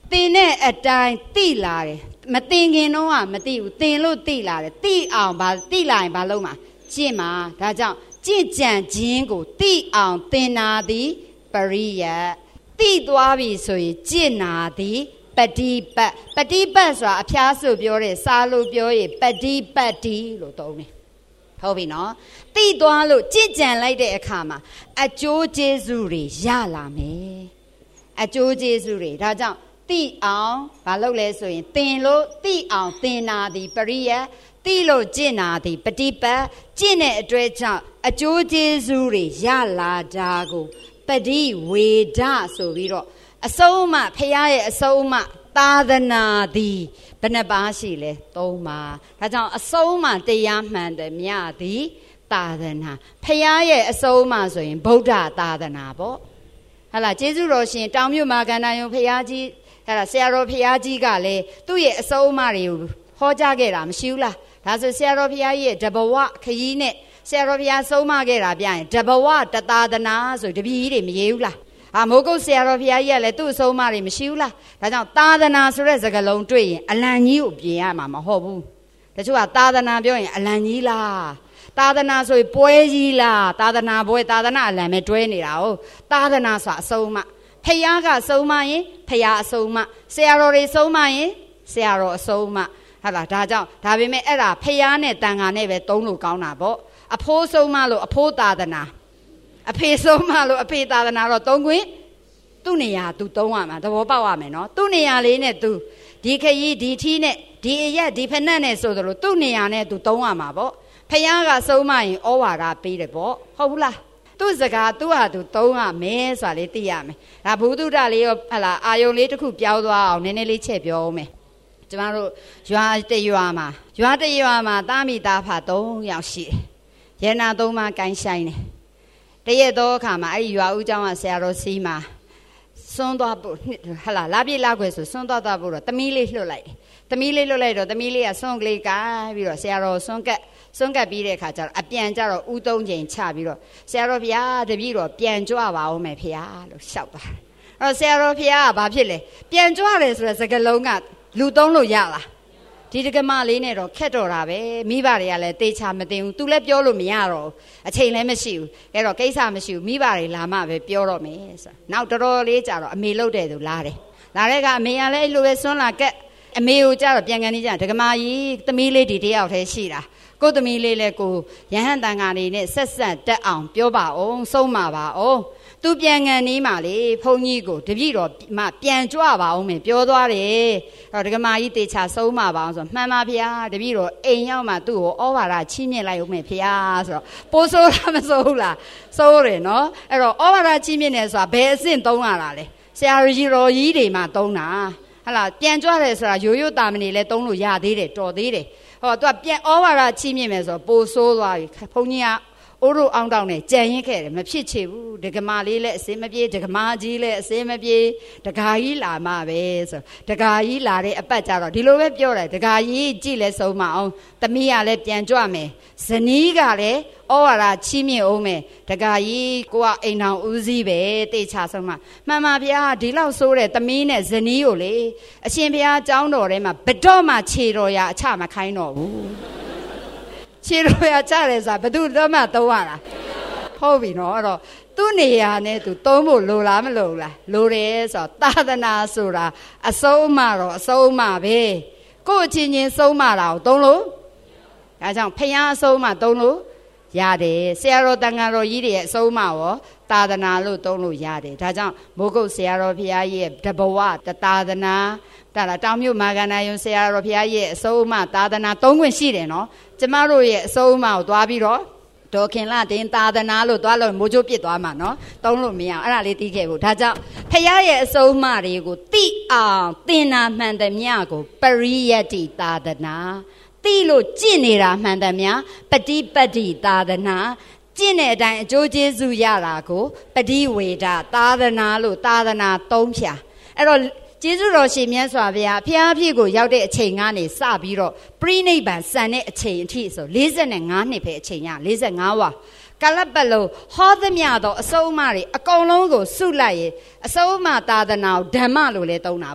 တင်တဲ့အတိုင်းတိလာတယ်မတင်ခင်တော့ကမတိဘူးတင်လို့တိလာတယ်တိအောင်ဘာတိလာရင်ဘာလုပ်မှာကျင့်မှာဒါကြောင့်ကြင့်ကြံခြင်းကိုတိအောင်သင်နာသည်ပရိယတ်တိသွားပြီဆိုရင်ကျင့်နာသည်ပฏิပတ်ပฏิပတ်ဆိုတာအဖျားဆိုပြောတယ်စာလို့ပြောရင်ပฏิပတ်တိလို့သုံးတယ်ဟုတ်ပြီနော်တိသွားလို့ကြင့်ကြံလိုက်တဲ့အခါမှာအကျိုးကျေးဇူးတွေရလာမယ်အကျိုးကျေးဇူးတွေဒါကြောင့်တိအောင်ဘာလုပ်လဲဆိုရင်သင်လို့တိအောင်သင်နာသည်ပရိယတ်တိလို့ကျင့်နာသည်ပฏิပတ်ကျင့်တဲ့အတွက်ကြောင့်အကျိုးကျေးဇူးတွေရလာတာကိုပฏิဝေဒဆိုပြီးတော့အဆုံးအမဖခင်ရဲ့အဆုံးအမသာသနာသည်ဘယ်နှပါးရှိလဲသုံးပါးဒါကြောင့်အဆုံးအမတရားမှန်တယ်မြသည်သာသနာဖခင်ရဲ့အဆုံးအမဆိုရင်ဗုဒ္ဓသာသနာပေါ့ဟာလားကျေးဇူးတော်ရှင်တောင်မြို့မှာကန္တာယုံဖခင်ကြီးဟာလားဆရာတော်ဖခင်ကြီးကလည်းသူ့ရဲ့အဆုံးအမတွေကိုဟောကြားခဲ့တာမရှိဘူးလားဒါဆိုဆရာတော်ဖခင်ကြီးရဲ့တဘဝခရီးနဲ့ဆရာတော်ဘုရားဆုံးမခဲ့တာပြရင်တဘဝတသာသနာဆိုတပည့်ကြီးတွေမရေးဘူးလားဟာမိုးကုတ်ဆရာတော်ဘုရားကြီးကလည်းသူ့ဆုံးမတွေမရှိဘူးလားဒါကြောင့်သာသနာဆိုတဲ့စကားလုံးတွေ့ရင်အလံကြီးကိုပြင်ရမှာမဟုတ်ဘူးတချို့ကသာသနာပြောရင်အလံကြီးလားသာသနာဆိုရင်ပွဲကြီးလားသာသနာပွဲသာသနာအလံပဲတွဲနေတာဟုတ်သာသနာဆိုတာအဆုံးမဖခင်ကဆုံးမရင်ဖခင်အဆုံးမဆရာတော်တွေဆုံးမရင်ဆရာတော်အဆုံးမဟာလားဒါကြောင့်ဒါပေမဲ့အဲ့ဒါဖခင်နဲ့တန်ခါနဲ့ပဲသုံးလို့ကောင်းတာပေါ့အဖိုးဆုံးမလို့အဖိုးသာသနာအဖေဆုံးမလို့အဖေသာသနာတော့သုံးခွင့်သူ့နေရာသူသုံးရမှာသဘောပေါက်ရမယ်နော်သူ့နေရာလေးနဲ့သူဒီခရီးဒီထီးနဲ့ဒီအရက်ဒီဖက်နဲ့နဲ့ဆိုသလိုသူ့နေရာနဲ့သူသုံးရမှာပေါ့ဖခင်ကဆုံးမရင်ဩဝါဒပေးတယ်ပေါ့ဟုတ်ဘူးလားသူ့စကားသူ့ဟာသူသုံးရမယ်ဆိုတာလေးသိရမယ်ဒါဘုဒ္ဓတလေးရောဟလာအာယုံလေးတစ်ခုပြောင်းသွားအောင်နည်းနည်းလေးချက်ပြောအောင်မယ်ကျမတို့ရွာတရွာမှာရွာတရွာမှာသားမိသားဖသုံးယောက်ရှိတယ်ရနာသုံးပါးကိုင်းဆိုင်တယ်တရက်တော့အခါမှာအဲ့ဒီရွာဦးကျောင်းကဆရာတော်စီးမှာစွန်းသွားဖို့ဟလာလာပြေးလာခွဲဆိုစွန်းသွားသွားဖို့တော့သမီးလေးလှုပ်လိုက်တယ်သမီးလေးလှုပ်လိုက်တော့သမီးလေးကစွန်းကလေးကပြီးတော့ဆရာတော်စွန်းကက်စွန်းကက်ပြီးတဲ့အခါကျတော့အပြန်ကျတော့ဦးသုံးချိန်ချပြီးတော့ဆရာတော်ဘုရားတပည့်တော်ပြန်ကြွပါအောင်မယ်ဖေဟာလို့ရှောက်သွားတယ်အဲ့တော့ဆရာတော်ဘုရားကဘာဖြစ်လဲပြန်ကြွတယ်ဆိုတဲ့စကားလုံးကလူသုံးလို့ရလားဒီတက္ကမလေးနဲ့တော့ခက်တော့တာပဲမိဘတွေကလည်းတေချာမသိဘူးသူလည်းပြောလို့မရတော့အချိန်လည်းမရှိဘူးအဲ့တော့ကိစ္စမရှိဘူးမိဘတွေလာမှပဲပြောတော့မယ်ဆိုနောက်တော်တော်လေးကြာတော့အမေလှုပ်တဲ့သူလာတယ်လာတဲ့ကအမေကလည်းအဲ့လိုပဲစွန်းလာကက်အမေကိုကြာတော့ပြန်ကန်နေကြတက္ကမကြီးသမီးလေးဒီတယောက်တည်းရှိတာကိုသမီးလေးလည်းကိုရဟန်းတန်ခါနေနဲ့ဆက်ဆက်တက်အောင်ပြောပါအောင်ဆုံးမပါအောင်သူပြန်ကန်နေမှလေဘုန်းကြီးကိုတပည့်တော်မှပြန်ကြွပါအောင်မယ်ပြောသွားတယ်တော့ဒကမာကြီးတေချာဆုံးမပါအောင်ဆိုမှန်ပါဗျာတပည့်တော်အိမ်ရောက်မှသူ့ကိုဩဝါဒချီးမြှင့်လိုက်အောင်မယ်ဗျာဆိုတော့ပိုးဆိုးလားမဆိုးဘူးလားစိုးတယ်နော်အဲ့တော့ဩဝါဒချီးမြှင့်တယ်ဆိုတာဘယ်အဆင့်သုံးရတာလဲဆရာကြီးတော်ကြီးတွေမှသုံးတာဟလာပြန်ကြွတယ်ဆိုတာရိုးရိုးတာမနေလဲသုံးလို့ရသေးတယ်တော်သေးတယ်ဟောသူကပြန်ဩဝါဒချီးမြှင့်မယ်ဆိုတော့ပိုးဆိုးသွားပြီဘုန်းကြီးကအိုးတို့အောင်တောင်းနဲ့ကြံရင်ခဲ့တယ်မဖြစ်ချေဘူးဒကမာလေးလည်းအစင်းမပြေဒကမာကြီးလည်းအစင်းမပြေဒကာကြီးလာမှပဲဆိုဒကာကြီးလာတဲ့အပတ်ကြတော့ဒီလိုပဲပြောတယ်ဒကာကြီးကြည့်လဲဆုံးမအောင်သမီးကလည်းပြန်ကြွမယ်ဇနီးကလည်းဩဝါဒချီးမြှင့်အောင်မယ်ဒကာကြီးကိုကအိမ်တော်ဦးစီးပဲတေချာဆုံးမမှန်ပါဗျာဒီလောက်ဆိုးတဲ့သမီးနဲ့ဇနီးကိုလေအရှင်ဘုရားကျောင်းတော်ထဲမှာဘတော့မှခြေတော်ရအချမခိုင်းတော့ဘူးခြေတော်ရချတယ်ဆိုတာဘသူတော့မှသုံးရတာဟုတ်ပြီနော်အဲ့တော့သူ့နေရာနဲ့သူသုံးဖို့လိုလားမလိုလားလိုတယ်ဆိုတော့သာသနာဆိုတာအဆုံးအမတော့အဆုံးအမပဲကိုယ့်အချင်းချင်းဆုံးမတာကိုသုံးလို့ဒါကြောင့်ဖျားအဆုံးအမသုံးလို့ရတယ်ဆရာတော်တန်ခါတော်ကြီးတွေရဲ့အဆုံးအမရောသာသနာလို့သုံးလို့ရတယ်ဒါကြောင့်မိုးကုတ်ဆရာတော်ဘုရားရဲ့တဘဝတသာသနာဒါလားတောင်မြို့မာဂန္ဓာယုံဆရာတော်ဘုရားရဲ့အဆုံးအမသာသနာသုံးခွင့်ရှိတယ်နော်ကျမတို့ရဲ့အဆုံးအမကိုသွားပြီးတော့ဒေါခင်လတင်သာသနာလို့သွားလို့မိုးချိုးပစ်သွားမှာနော်သုံးလို့မရအောင်အဲ့ဒါလေးသိခဲ့ဖို့ဒါကြောင့်ဖခင်ရဲ့အဆုံးအမတွေကိုသိအောင်သင်နာမှန်သမျှကိုပရိယတ္တိသာသနာသိလို့ကျင့်နေတာမှန်သမျှပฏิပတ်တိသာသနာကျင့်တဲ့အတိုင်းအကျိုးကျေးဇူးရတာကိုပฏิဝေဒသာသနာလို့သာသနာသုံးဖြာအဲ့တော့ကျေးဇူးတော်ရှင်မြတ်စွာဘုရားဖျားအဖြစ်ကိုရောက်တဲ့အချိန်ကနေစပြီးတော့ပြိဋိဘံစံတဲ့အချိန်အထိဆို၄၅နှစ်ပဲအချိန်ရ၄၅ဝါကာလပတ်လုံးဟောသမျှသောအဆုံးအမတွေအကုန်လုံးကိုစုလိုက်ရင်အဆုံးအမသာသနာကိုဓမ္မလို့လည်းသုံးတာပေါ့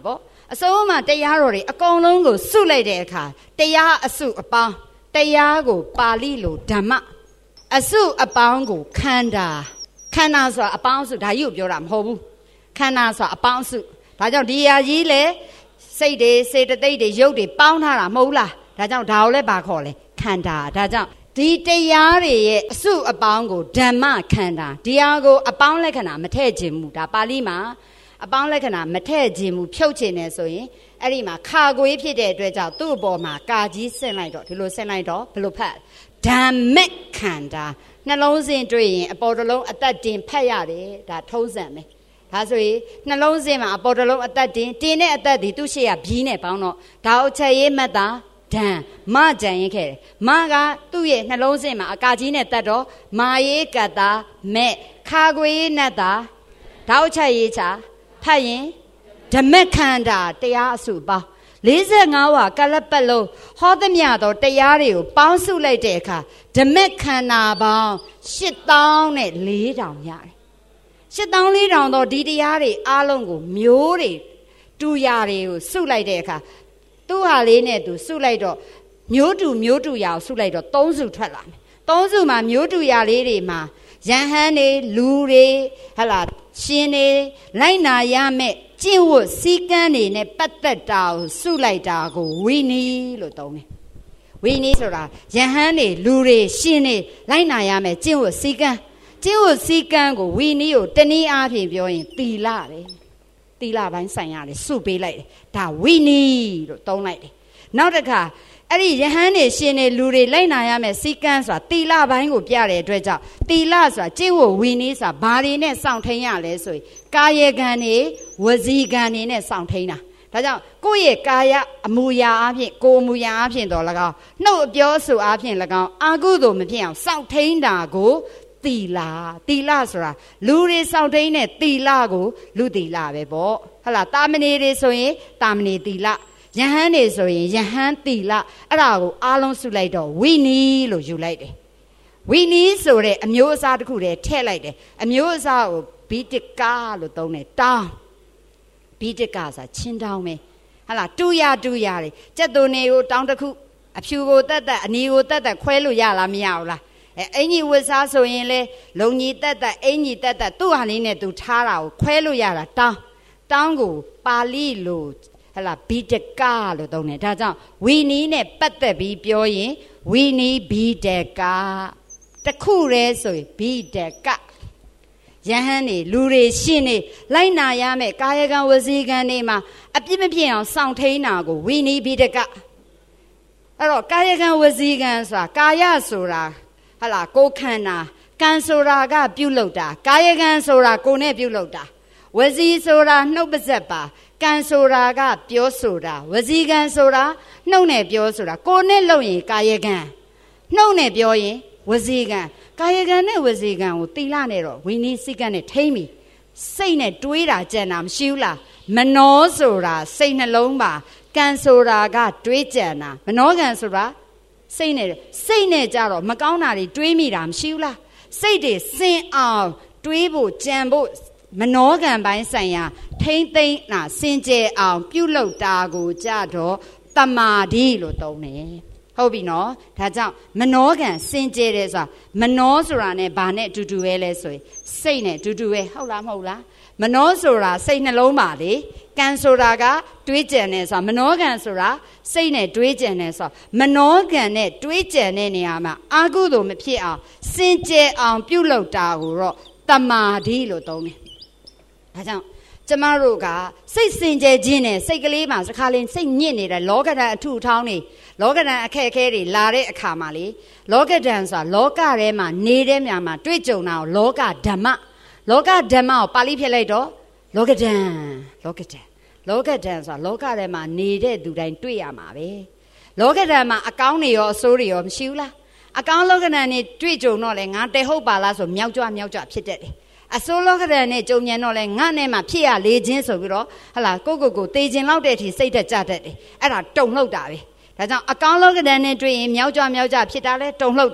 အဆုံးမှာတရားတော်တွေအကုန်လုံးကိုစုလိုက်တဲ့အခါတရားအစုအပေါင်းတရားကိုပါဠိလိုဓမ္မအစုအပေါင်းကိုခန္ဓာခန္ဓာဆိုတာအပေါင်းစုဒါကြီးကိုပြောတာမဟုတ်ဘူးခန္ဓာဆိုတာအပေါင်းစုဒါကြောင့်ဒီဟာကြီးလေစိတ်တွေစေတသိက်တွေရုပ်တွေပေါင်းထားတာမဟုတ်လားဒါကြောင့်ဒါကိုလည်းဘာခေါ်လဲခန္ဓာဒါကြောင့်ဒီတရားတွေရဲ့အစုအပေါင်းကိုဓမ္မခန္ဓာဒီဟာကိုအပေါင်းလက္ခဏာမထည့်ခြင်းမူဒါပါဠိမှာအပေါင်းလက္ခဏာမထည့်ခြင်းမူဖြုတ်ခြင်းနဲ့ဆိုရင်အဲ့ဒီမှာခါကိုဖြစ်တဲ့အတွက်ကြောင့်သူ့အပေါ်မှာကာကြီးဆင့်လိုက်တော့ဒီလိုဆင့်လိုက်တော့ဘယ်လိုဖတ်ဓမ္မခန္ဓာနှလုံးစင်တွေ့ရင်အပေါ်တစ်လုံးအသက်တင်ဖတ်ရတယ်ဒါထုံးစံပဲဒါဆိုရင်နှလုံးစင်မှာအပေါ်တစ်လုံးအသက်တင်တင်တဲ့အသက်ဒီသူ့ရှေ့ကဘီးနဲ့ပေါင်းတော့ဒါအချက်ရေးမှတ်တာဓာန်မကြံရင်ခဲ့တယ်မကသူ့ရဲ့နှလုံးစင်မှာအကာကြီးနဲ့တတ်တော့မာရေးကတ္တာမဲ့ခါခွေရေးနဲ့တာဒါအချက်ရေးချဖတ်ရင်ဓမ္မခန္ဓာတရားအစုပေါင်းလေးဆယ်ငါးဝါကလပ်ပတ်လုံးဟောသမျှသောတရားတွေကိုပေါင်းစုလိုက်တဲ့အခါဓမ္မခန္ဓာပေါင်းရှစ်သောင်းနဲ့လေးထောင်ရတယ်ရှစ်သောင်းလေးထောင်သောဒီတရားတွေအားလုံးကိုမျိုးတွေတူရာတွေကိုစုလိုက်တဲ့အခါသူ့ဟာလေးနဲ့သူစုလိုက်တော့မျိုးတူမျိုးတူရာကိုစုလိုက်တော့သုံးစုထွက်လာမယ်သုံးစုမှာမျိုးတူရာလေးတွေမှာယဟန်တွေလူတွေဟလာရှင်တွေလိုက်နာရမဲ့ကျင့်ဝတ်စည်းကမ်းတွေနဲ့ပတ်သက်တာကိုစုလိုက်တာကိုဝိနည်းလို့သုံးတယ်ဝိနည်းဆိုတာယဟန်တွေလူတွေရှင်တွေလိုက်နာရမဲ့ကျင့်ဝတ်စည်းကမ်းကျင့်ဝတ်စည်းကမ်းကိုဝိနည်းကိုတနည်းအားဖြင့်ပြောရင်သီလပဲသီလပိုင်းဆိုင်ရာတွေစုပေးလိုက်တယ်ဒါဝိနည်းလို့သုံးလိုက်တယ်နောက်တစ်ခါအဲ့ဒီယဟန်နေရှင်နေလူတွေလိုက်နာရမယ်စီကန်းဆိုတာတီလာပိုင်းကိုပြတဲ့အတွက်ကြောင့်တီလာဆိုတာကျင့်ဝတ်ဝီနည်းဆိုတာဘာတွေနဲ့စောင့်ထိန်ရလဲဆိုရင်ကာယကံနေဝစီကံနေနဲ့စောင့်ထိန်တာဒါကြောင့်ကိုယ့်ရဲ့ကာယအမူအရာအဖြစ်ကိုယ်အမူအရာအဖြစ်တော့၎င်းနှုတ်အပြောဆိုအဖြစ်၎င်းအာကုသို့မဖြစ်အောင်စောင့်ထိန်တာကိုတီလာတီလာဆိုတာလူတွေစောင့်ထိန်တဲ့တီလာကိုလူတီလာပဲပေါ့ဟုတ်လားတာမဏေတွေဆိုရင်တာမဏေတီလာယဟန်နေဆိုရင်ယဟန်တီလာအဲ့ဒါကိုအားလုံးစုလိုက်တော့ဝိနည်းလို့ယူလိုက်တယ်ဝိနည်းဆိုတဲ့အမျိုးအစားတစ်ခုတည်းထည့်လိုက်တယ်အမျိုးအစားကိုဘီတကာလို့သုံးတယ်တောင်းဘီတကာဆိုတာချင်းတောင်းပဲဟာလားတူရတူရတယ်ကြက်သွန်တွေကိုတောင်းတစ်ခုအဖြူကိုတက်တက်အနီကိုတက်တက်ခွဲလို့ရလားမရဘူးလားအဲအင်ကြီးဝတ်စားဆိုရင်လေလုံကြီးတက်တက်အင်ကြီးတက်တက်သူ့ဟာလေးနဲ့သူထားတာကိုခွဲလို့ရတာတောင်းတောင်းကိုပါဠိလိုဟလာဘီတကာလို့သုံးတယ်ဒါကြောင့်ဝီနီးနဲ့ပတ်သက်ပြီးပြောရင်ဝီနီးဘီတကာတခုတည်းဆိုရင်ဘီတကယဟန်နေလူတွေရှင်နေလိုက်နာရမယ်ကာယကံဝစီကံတွေမှာအပြစ်မပြည့်အောင်စောင့်ထိန်တာကိုဝီနီးဘီတကအဲ့တော့ကာယကံဝစီကံဆိုတာကာယဆိုတာဟလာကိုယ်ခန္ဓာကံဆိုတာကပြုလုပ်တာကာယကံဆိုတာကိုယ်နဲ့ပြုလုပ်တာဝစီဆိုတာနှုတ်ပါဆက်ပါကံဆိုတာကပြောဆိုတာဝစီကံဆိုတာနှုတ်နဲ့ပြောဆိုတာကိုယ်နဲ့လုပ်ရင်ကာယကံနှုတ်နဲ့ပြောရင်ဝစီကံကာယကံနဲ့ဝစီကံကိုတိလနဲ့တော့ဝိနည်းစိတ်ကံနဲ့ထိမ့်ပြီစိတ်နဲ့တွေးတာကြံတာမရှိဘူးလားမနောဆိုတာစိတ်နှလုံးပါကံဆိုတာကတွေးကြံတာမနောကံဆိုတာစိတ်နဲ့စိတ်နဲ့ကြတော့မကောင်းတာတွေတွေးမိတာမရှိဘူးလားစိတ်တွေစင်အောင်တွေးဖို့ကြံဖို့မနောကံပိုင်းဆိုင်ရာထိမ့်သိမ့်နာစင်ကြယ်အောင်ပြုလုပ်တာကိုကြတော့တမာတိလို့သုံးတယ်ဟုတ်ပြီနော်ဒါကြောင့်မနောကံစင်ကြယ်တယ်ဆိုတာမနောဆိုတာနဲ့ဘာနဲ့အတူတူပဲလဲဆိုရင်စိတ်နဲ့အတူတူပဲဟုတ်လားမဟုတ်လားမနောဆိုတာစိတ်နှလုံးပါလေကံဆိုတာကတွေးကြံတယ်ဆိုတာမနောကံဆိုတာစိတ်နဲ့တွေးကြံတယ်ဆိုတာမနောကံနဲ့တွေးကြံတဲ့နေရာမှာအာဟုသို့မဖြစ်အောင်စင်ကြယ်အောင်ပြုလုပ်တာကိုတော့တမာတိလို့သုံးတယ်ဒါကြောင့်ကျမတို့ကစိတ်စင်ကြယ်ခြင်းနဲ့စိတ်ကလေးမှာစခါလင်းစိတ်ညစ်နေတဲ့လောကဓာတ်အထုထောင်းနေလောကဓာတ်အခက်အခဲတွေလာတဲ့အခါမှာလေလောကဓာတ်ဆိုတာလောကထဲမှာနေတဲ့နေရာမှာတွေ့ကြုံတာကိုလောကဓမ္မလောကဓမ္မကိုပါဠိဖြစ်လိုက်တော့လောကဓာတ်လောကဓာတ်လောကဓာတ်ဆိုတာလောကထဲမှာနေတဲ့သူတိုင်းတွေ့ရမှာပဲလောကဓာတ်မှာအကောင်းတွေရောအဆိုးတွေရောမရှိဘူးလားအကောင်းလောကဓာတ်နဲ့တွေ့ကြုံတော့လေငါတဲဟုတ်ပါလားဆိုမြောက်ကြွမြောက်ကြွဖြစ်တတ်တယ်အစိုးလောကဓာတ်နဲ့ကြုံညံတော့လဲငါနဲ့မှဖြစ်ရလေခြင်းဆိုပြီးတော့ဟလာကိုကိုကိုတေခြင်းလောက်တဲ့အထိစိတ်သက်ကြတတ်တယ်အဲ့ဒါတုံလှုပ်တာပဲဒါကြောင့်အကောင်းလောကဓာတ်နဲ့တွေ့ရင်မြောက်ကြွမြောက်ကြဖြစ်တာလဲတုံလှုပ်တယ်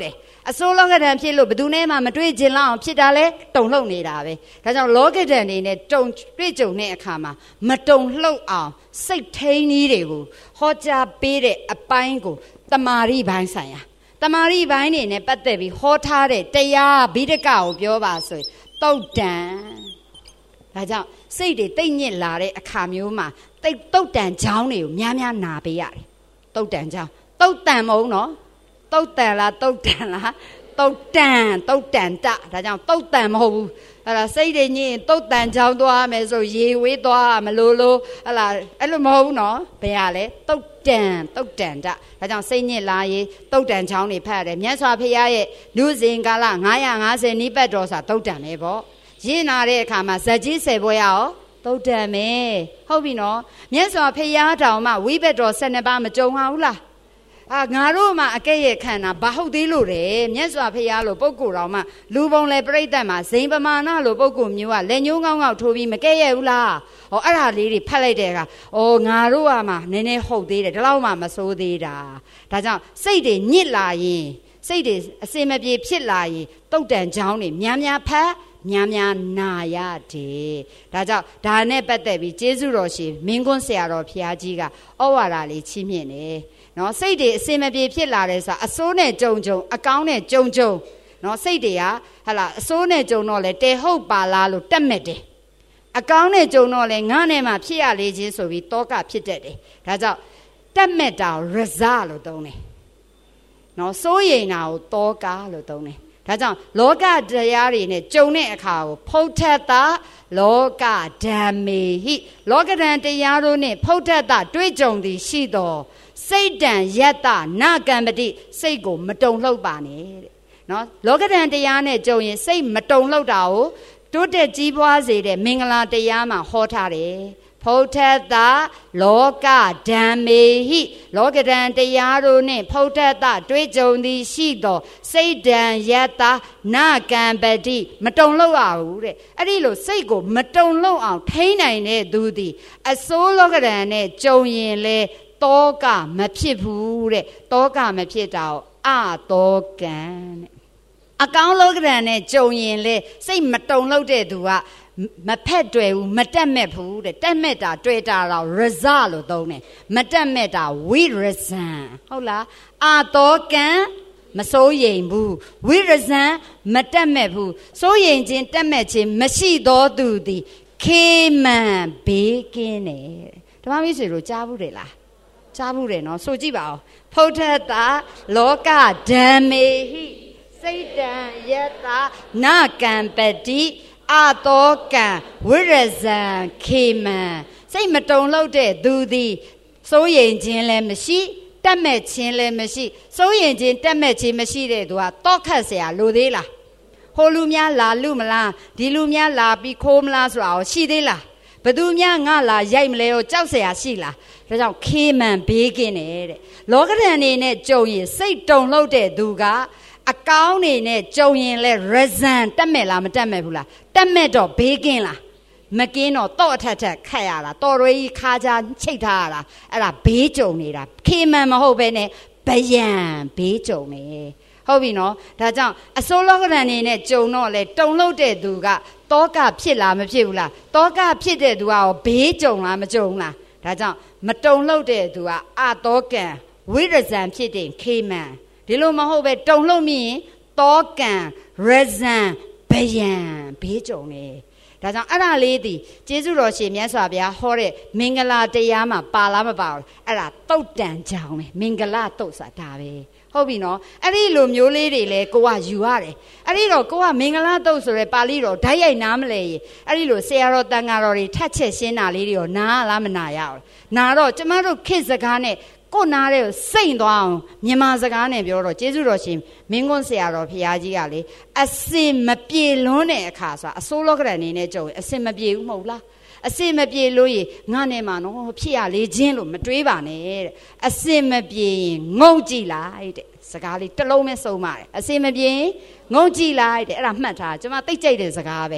အစိုးလောကဓာတ်ဖြစ်လို့ဘယ်သူနဲ့မှမတွေ့ခြင်းလောက်ဖြစ်တာလဲတုံလှုပ်နေတာပဲဒါကြောင့်လောကဓာတ်နေနဲ့တုံတွေ့ကြုံတဲ့အခါမှာမတုံလှုပ်အောင်စိတ်ထိန်းနည်းတွေကိုဟောကြားပေးတဲ့အပိုင်းကိုတမာရိပိုင်းဆိုင်ရာတမာရိပိုင်းနေနဲ့ပတ်သက်ပြီးဟောထားတဲ့တရားဘိဒကကိုပြောပါဆိုရင်တုတ်တန်ဒါကြောင့်စိတ်တွေတိတ်ညစ်လာတဲ့အခါမျိုးမှာတိတ်တုတ်တန်ချောင်းတွေကိုများများနာပေးရတယ်တုတ်တန်ချောင်းတုတ်တန်မဟုတ်နော်တုတ်တန်လားတုတ်တန်လားတုတ်တန်တုတ်တန်တဒါကြောင့်တုတ်တန်မဟုတ်ဘူးဟလာစိတ်တွေညစ်တုတ်တန်ချောင်းသွားမယ်ဆိုရေဝေးသွားမလို့လို့ဟလာအဲ့လိုမဟုတ်ဘူးနော်ဘယ်ရလဲတုတ်တန်တုတ်တန်တဒါကြောင့်စိတ်ညစ်လာရေးတုတ်တန်ချောင်းတွေဖတ်ရတယ်မြတ်စွာဘုရားရဲ့လူစဉ်ကာလ950နိဗ္ဗတ်တော်စာတုတ်တန်ပဲပေါ့ရင်းနာတဲ့အခါမှာဇက်ကြီးဆယ်ပွဲရအောင်တုတ်တန်မယ်ဟုတ်ပြီနော်မြတ်စွာဘုရားတောင်မှဝိဘတ်တော်၁၂ပါးမကြုံပါဘူးလားအာငါတို့မှအကဲ့ရဲ့ခန္ဓာဘာဟုတ်သေးလို့တယ်မြတ်စွာဘုရားလိုပုဂ္ဂိုလ်တော်မှလူပုံလေပြိဋ္ဌာန်မှာဇိမ်ပမာဏလိုပုဂ္ဂိုလ်မျိုးကလက်ညှိုးငေါငေါထိုးပြီးမကဲ့ရဲ့ဘူးလားဟောအဲ့ဒါလေးတွေဖတ်လိုက်တဲ့အခါအော်ငါတို့ကမှနည်းနည်းဟုတ်သေးတယ်ဒီလောက်မှမစိုးသေးတာဒါကြောင့်စိတ်တွေညစ်လာရင်စိတ်တွေအစင်မပြေဖြစ်လာရင်တုတ်တန်ချောင်းတွေများများဖတ်များများနာရတယ်ဒါကြောင့်ဒါနဲ့ပတ်သက်ပြီးကျေးဇူးတော်ရှင်မင်းကွန်းဆရာတော်ဘုရားကြီးကဩဝါဒလေးချီးမြှင့်တယ်နော်စိတ်တွေအစင်မပြေဖြစ်လာတယ်ဆိုတာအစိုးနဲ့ကြုံကြုံအကောင်းနဲ့ကြုံကြုံနော်စိတ်တွေကဟလာအစိုးနဲ့ကြုံတော့လေတဲဟုတ်ပါလားလို့တက်မဲ့တယ်အကောင်းနဲ့ကြုံတော့လေငါနဲ့မှဖြစ်ရလေချင်းဆိုပြီးတောကဖြစ်တတ်တယ်ဒါကြောင့်တက်မဲ့တာရဇလို့သုံးတယ်နော်စိုးရိမ်တာကိုတောကလို့သုံးတယ်ဒါကြောင့်လောကတရားတွေနဲ့ကြုံတဲ့အခါကိုဖုတ်ထက်တာလောကဓမ္မေဟိလောကဓာတ်တရားတို့နဲ့ဖုတ်ထက်တာတွေ့ကြုံသည်ရှိတော်စိတ်တန်ယတ္တနာကံပတိစိတ်ကိုမတုံလှုပ်ပါနဲ့တဲ့နော်လောကဓာတ်တရားနဲ့ကြုံရင်စိတ်မတုံလှုပ်တာကိုတိုးတက်ကြီးပွားစေတဲ့မင်္ဂလာတရားမှာဟောထားတယ်ဖုတ်ထက်တာလောကဓမ္မေဟိလောကဓာတ်တရားတို့နဲ့ဖုတ်ထက်တာတွေ့ကြုံသည်ရှိတော်စိတ်တန်ယတ္တနာကံပတိမတုံလှုပ်ရဘူးတဲ့အဲ့ဒီလိုစိတ်ကိုမတုံလှုပ်အောင်ထိန်းနိုင်တဲ့သူသည်အစိုးလောကဓာတ်နဲ့ကြုံရင်လေတောကမဖြစ်ဘူးတဲ့တောကမဖြစ်တာကိုအတောကံတဲ့အကောင်းလောကဓာတ်နဲ့ကြုံရင်လေစိတ်မတုံလှုပ်တဲ့သူကမဖက်တွေ့ဘူးမတက်မဲ့ဘူးတဲ့တက်မဲ့တာတွေ့တာတော့ရဇလို့သုံးတယ်မတက်မဲ့တာဝိရဇံဟုတ်လားအာတောကံမစိုးရိမ်ဘူးဝိရဇံမတက်မဲ့ဘူးစိုးရိမ်ခြင်းတက်မဲ့ခြင်းမရှိသောသူသည်ခေမံဘေးကင်းတယ်ဓမ္မမိတ်ဆွေတို့ကြားဘူးတယ်လားကြားဘူးတယ်နော်ဆိုကြည့်ပါဦးဖုတ်ထက်တာလောကဓမ္မေဟိစိတ်တံယတ္တနာကံပတိအတောကံဝိရဇံခေမံစိတ်မတုံလှုပ်တဲ့သူသည်စိုးရိမ်ခြင်းလည်းမရှိတက်မဲ့ခြင်းလည်းမရှိစိုးရိမ်ခြင်းတက်မဲ့ခြင်းမရှိတဲ့သူကတောခတ်เสียလိုသေးလားဟိုလူများလာလူမလားဒီလူများလာပြီးခိုးမလားဆိုတာရှိသေးလားဘသူများငါလာရိုက်မလဲကြောက်เสียရှိလားဒါကြောင့်ခေမံဘေးကင်းတယ်တဲ့လောကဓာတ်နေနဲ့ကြုံရင်စိတ်တုံလှုပ်တဲ့သူကအကောင်းနေနဲ့ကြုံရင်လဲရဇံတက်မဲ့လားမတက်မဲ့ဘူးလားတက်မဲ့တော့ဘေးကင်းလားမကင်းတော့တော့အထက်ထက်ခတ်ရတာတော်ရွေးခါကြချိတ်ထားရတာအဲ့ဒါဘေးကြုံနေတာခေမံမဟုတ်ပဲနဲ့ဗယံဘေးကြုံနေဟုတ်ပြီနော်ဒါကြောင့်အစိုးလောကဓာတ်နေနဲ့ကြုံတော့လဲတုံလှုပ်တဲ့သူကတောကဖြစ်လားမဖြစ်ဘူးလားတောကဖြစ်တဲ့သူကရောဘေးကြုံလားမကြုံလားဒါကြောင့်မတုံလှုပ်တဲ့သူကအတောကံဝိရဇံဖြစ်တဲ့ခေမံဒီလိုမဟုတ်ပဲတုံလှုပ်မိရင်တောကံရဇံဗယံဘေးကြုံနေဒါကြောင့်အဲ့ဒါလေးဒီကျေးဇူးတော်ရှင်မြတ်စွာဘုရားဟောတဲ့မင်္ဂလာတရားမှာပါလားမပါဘူးအဲ့ဒါတုတ်တန်ကြောင်းပဲမင်္ဂလာတုတ်ဆိုတာဒါပဲဟုတ်ပြီနော်အဲ့ဒီလိုမျိုးလေးတွေလဲကိုကယူရတယ်အဲ့ဒီတော့ကိုကမင်္ဂလာတုတ်ဆိုရဲပါဠိတော်ဓာတ်ရိုက်နားမလဲရေအဲ့ဒီလိုဆရာတော်တန်ဃာတော်တွေထက်ချက်ရှင်းတာလေးတွေရောနားလားမနာရဘူးနာတော့ကျမတို့ခေတ်စကားနဲ့ကိုနားတဲ့ကိုစိတ်သွားအောင်မြန်မာစကားနဲ့ပြောတော့ကျေးဇူးတော်ရှင်မင်းကွန်းဆရာတော်ဘုရားကြီးကလေအစင်မပြေလွန်းတဲ့အခါဆိုတာအစိုးလောကဓာတ်နေနဲ့ကြုံရင်အစင်မပြေဘူးမဟုတ်လားအစင်မပြေလို့ရေငါနဲ့မှနော်ဖြစ်ရလေချင်းလို့မတွေးပါနဲ့တဲ့အစင်မပြေရင်ငုံကြည့်လိုက်တဲ့စကားလေးတစ်လုံးပဲစုံပါတယ်အစင်မပြေရင်ငုံကြည့်လိုက်တဲ့အဲ့ဒါမှတ်ထားကျွန်မသိကြိတ်တဲ့စကားပဲ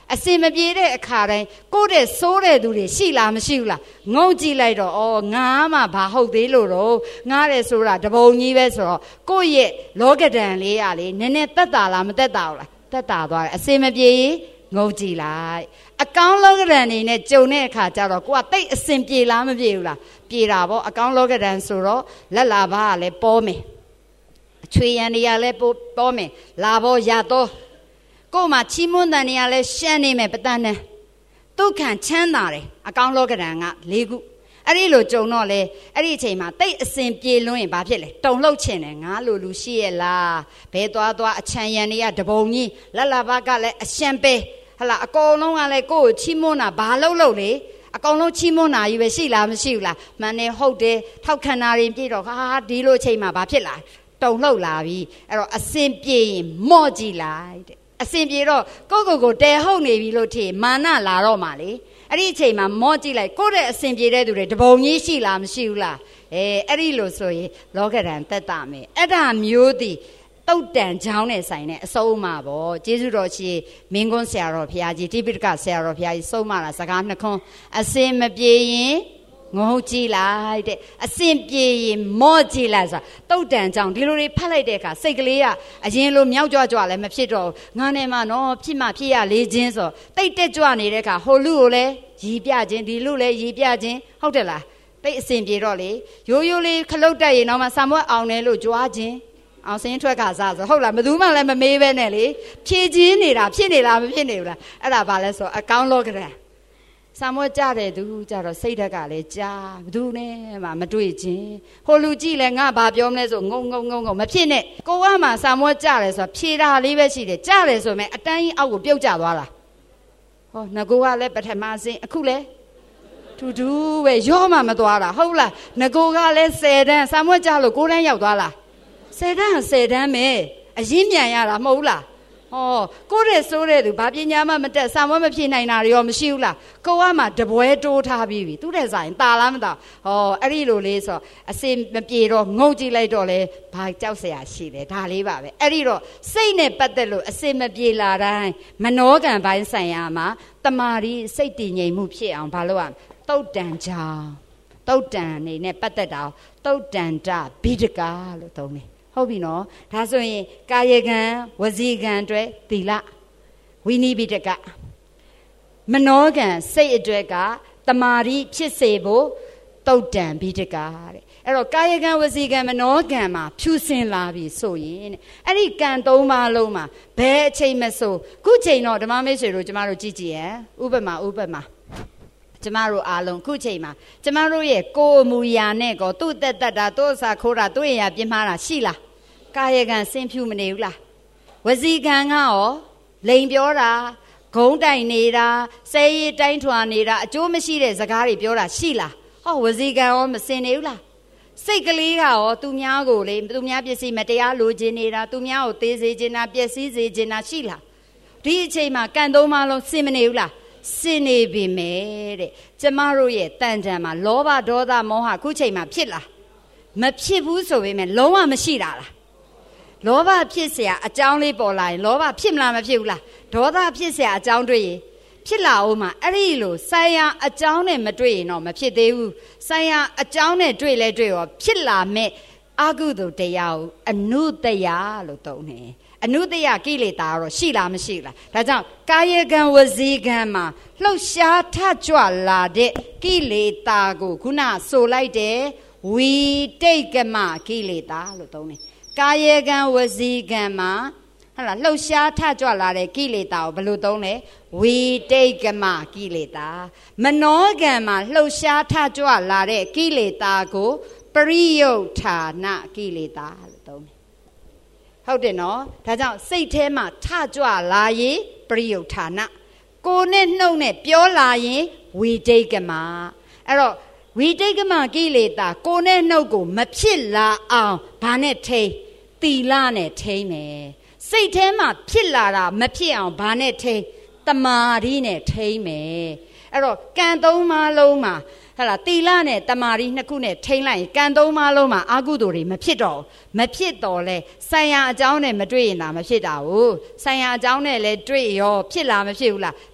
အစင်မပြေတဲ့အခါတိုင်းကိုယ့်တဲ့စိုးတဲ့သူတွေရှိလားမရှိဘူးလားငုံကြည့်လိုက်တော့အော်ငါမှဘာဟုတ်သေးလို့တော့ငားတယ်ဆိုတာတပုံကြီးပဲဆိုတော့ကိုယ့်ရဲ့လောကဓာတ်လေးရလေနည်းနည်းတက်တာလားမတက်တာဘူးလားတက်တာသွားတယ်အစင်မပြေငုံကြည့်လိုက်အကောင်းလောကဓာတ်နေနဲ့ကြုံတဲ့အခါကျတော့ကိုကတိတ်အစင်ပြေလားမပြေဘူးလားပြေတာပေါ့အကောင်းလောကဓာတ်ဆိုတော့လက်လာပါကလည်းပေါ်မယ်အချွေရန်တွေကလည်းပေါ်မယ်လာပေါ်ရတော့ကို့မှာချီးမွမ်းတန်တွေကလည်းရှမ်းနေမယ်ပတန်းနဲ့ဒုက္ခချမ်းသာတယ်အကောင်းလောကဓာတ်က၄ခုအဲ့ဒီလိုကြုံတော့လေအဲ့ဒီအချိန်မှာတိတ်အစင်ပြေလွန်းရင်ဘာဖြစ်လဲတုံလှုပ်ချင်တယ်ငါလိုလူရှိရဲ့လားဘဲသွားသွားအချမ်းရန်တွေကတပုံကြီးလက်လာဘကလည်းအရှံပဲဟလာအကုန်လုံးကလည်းကိုယ့်ကိုချီးမွမ်းတာဘာလို့လို့လေအကောင်လုံးချီးမွမ်းတာကြီးပဲရှိလားမရှိဘူးလားမှန်တယ်ဟုတ်တယ်ထောက်ခံတာတွေပြည့်တော့ဟာဒီလိုအချိန်မှာဘာဖြစ်လာတုံလှုပ်လာပြီအဲ့တော့အစင်ပြေရင်မော့ကြည့်လိုက်တဲ့အစင်ပြေတော့ကိုကိုကိုတဲဟုတ်နေပြီလို့ထင်မာနလာတော့မှလေအဲ့ဒီအချိန်မှာမော့ကြည့်လိုက်ကိုတဲ့အစင်ပြေတဲ့သူတွေတပုံကြီးရှိလားမရှိဘူးလားအဲအဲ့ဒီလိုဆိုရင်လောကဓာတ်သက်တာမယ်အဲ့ဒါမျိုးသည်တုတ်တန်ချောင်းနဲ့ဆိုင်တဲ့အဆုံးအမပေါ့ကျေးဇူးတော်ရှိမင်းကွန်းဆရာတော်ဘုရားကြီးတိပိဋကဆရာတော်ဘုရားကြီးဆုံးမတာစကားနှခွန်းအစင်မပြေရင်ငုံကြည့်လိုက်တဲ့အစင်ပြေရင်မော့ကြည့်လိုက်ဆိုတာတုတ်တန်ချောင်းဒီလိုတွေဖတ်လိုက်တဲ့အခါစိတ်ကလေးကအရင်လိုမြောက်ကြွကြွလည်းမဖြစ်တော့ငါနဲ့မှနော်ဖြစ်မှဖြစ်ရလေးချင်းဆိုတိတ်တက်ကြွနေတဲ့အခါဟိုလူကိုလည်းရီပြခြင်းဒီလူလည်းရီပြခြင်းဟုတ်တယ်လားတိတ်အစင်ပြေတော့လေရိုးရိုးလေးခလုတ်တက်ရင်တော့မှဆံမွက်အောင်တယ်လို့ကြွားခြင်းအောင်စင်းထွက်ကစားဆိုဟုတ်လားဘယ်သူမှလည်းမမေးပဲနဲ့လေဖြည့်ချင်းနေတာဖြစ်နေလားမဖြစ်နေဘူးလားအဲ့ဒါဘာလဲဆိုအကောင်းလောကဓာတ်ဆံမွက်ကြတဲ့သူကြတော့စိတ်ဓာတ်ကလည်းကြားဘယ်သူနဲ့မှမတွေ့ချင်းဟိုလူကြည့်လဲငါဘာပြောမလဲဆိုငုံငုံငုံငုံမဖြစ်နဲ့ကိုကမှဆံမွက်ကြတယ်ဆိုဖြေတာလေးပဲရှိတယ်ကြတယ်ဆိုမဲ့အတန်းကြီးအောက်ကိုပြုတ်ကျသွားတာဟောငကိုကလည်းပထမဆင်းအခုလဲထူးထူးပဲရောမှမသွားတာဟုတ်လားငကိုကလည်းဆယ်တန်းဆံမွက်ကြလို့ကိုတန်းရောက်သွားလားဆယ်တန်းဆယ်တန်းပဲအရင်မြန်ရတာမဟုတ်လားဟောကိုတဲ့စိုးတဲ့သူဘာပညာမှမတက်စာမွဲမဖြစ်နိုင်တာရောမရှိဘူးလားကိုကမှတပွဲတိုးထားပြီးပြီသူတဲ့ဆိုင်ตาလားမตาဟောအဲ့ဒီလိုလေးဆိုအစင်မပြေတော့ငုံကြည့်လိုက်တော့လေဘာကြောက်เสียရှိတယ်ဒါလေးပါပဲအဲ့ဒီတော့စိတ်နဲ့ပတ်သက်လို့အစင်မပြေလာတိုင်းမနောကံပိုင်းဆိုင်ရာမှာတမာရီစိတ်တည်ငြိမ်မှုဖြစ်အောင်ဘာလို့ရတုတ်တန်ချောင်းတုတ်တန်နေနဲ့ပတ်သက်တာတုတ်တန်တဘိဒကာလို့သုံးတယ်ဟုတ်ပြီနော်ဒါဆိုရင်ကာယကံဝစီကံအတွက်သီလဝိနိဘိတကမနောကံစိတ်အတွက်ကတမာရီဖြစ်စေဖို့တုတ်တန်ဘိတကတဲ့အဲ့တော့ကာယကံဝစီကံမနောကံမှာဖြူစင်လာပြီဆိုရင်အဲ့ဒီကံသုံးပါးလုံးမှာဘယ်အချိန်မဆိုခုချိန်တော့ဓမ္မမိတ်ဆွေတို့ကျမတို့ကြည့်ကြည့်ရဥပမာဥပမာကျမတို့အားလုံးခုချိန်မှာကျမတို့ရဲ့ကိုယ်မူရာနဲ့ကောသူ့တက်တက်တာသူ့အစာခိုးတာသူ့ရဲ့ပြင်းမှားတာရှိလားကာယကံစင်ဖြူမနေဘူးလားဝစီကံကရောလိန်ပြောတာဂုံးတိုင်နေတာဆဲရီတိုင်းထွာနေတာအကျိုးမရှိတဲ့စကားတွေပြောတာရှိလားဟောဝစီကံရောမစင်နေဘူးလားစိတ်ကလေးကရောသူများကိုလေသူများပစ္စည်းမတရားလိုချင်နေတာသူများကိုသေးစေချင်တာပျက်စီးစေချင်တာရှိလားဒီအချိန်မှာကံသုံးပါးလုံးစင်မနေဘူးလားစင်နေပြီမဲ့တဲ့ကျမတို့ရဲ့တန်တန်မှာလောဘဒေါသမောဟခုချိန်မှာဖြစ်လားမဖြစ်ဘူးဆိုပေမဲ့လုံးဝမရှိတာလားလောဘဖြစ်เสียအကြောင်းလေးပေါ်လာရင်လောဘဖြစ်မလားမဖြစ်ဘူးလားဒေါသဖြစ်เสียအကြောင်းတွေ့ရင်ဖြစ်လာအောင်မှာအဲ့ဒီလိုဆိုင်ရာအကြောင်းနဲ့မတွေ့ရင်တော့မဖြစ်သေးဘူးဆိုင်ရာအကြောင်းနဲ့တွေ့လဲတွေ့ရောဖြစ်လာမဲ့အကုသိုလ်တရားကိုအနုတ္တယလို့သုံးတယ်အနုတ္တယကိလေသာတော့ရှိလားမရှိလားဒါကြောင့်ကာယကံဝစီကံမှာလှုပ်ရှားထကြွလာတဲ့ကိလေသာကိုခုနဆိုလိုက်တယ်ဝီတိတ်ကမကိလေသာလို့သုံးတယ်ကာယကံဝစီကံမှာဟုတ်လားလှုပ်ရှားထကြွလာတဲ့ကိလေသာကိုဘယ်လိုသုံးလဲဝီတိတ်ကမကိလေသာမနောကံမှာလှုပ်ရှားထကြွလာတဲ့ကိလေသာကိုပရိယုဌာနကိလေသာလို့သုံးတယ်ဟုတ်တယ်နော်ဒါကြောင့်စိတ်ထဲမှာထကြွလာရင်ပရိယုဌာနကိုယ်နဲ့နှုတ်နဲ့ပြောလာရင်ဝီတိတ်ကမအဲ့တော့ဝီတိတ်ကမကိလေသာကိုယ်နဲ့နှုတ်ကိုမဖြစ်လာအောင်ဘာနဲ့ထိန်းသီလနဲ့ထိန်းမယ်စိတ်ထဲမှာဖြစ်လာတာမဖြစ်အောင်ဘာနဲ့ထိန်းတမာရီနဲ့ထိန်းမယ်အဲ့တော့ကံသုံးပါးလုံးမှာဟလာသီလနဲ့တမာရီနှစ်ခုနဲ့ထိန်းလိုက်ရင်ကံသုံးပါးလုံးမှာအကုသိုလ်တွေမဖြစ်တော့မဖြစ်တော့လဲဆိုင်ရာအကြောင်းနဲ့မတွေ့ရင်ဒါမဖြစ်တာဘူးဆိုင်ရာအကြောင်းနဲ့လည်းတွေ့ရောဖြစ်လားမဖြစ်ဘူးလား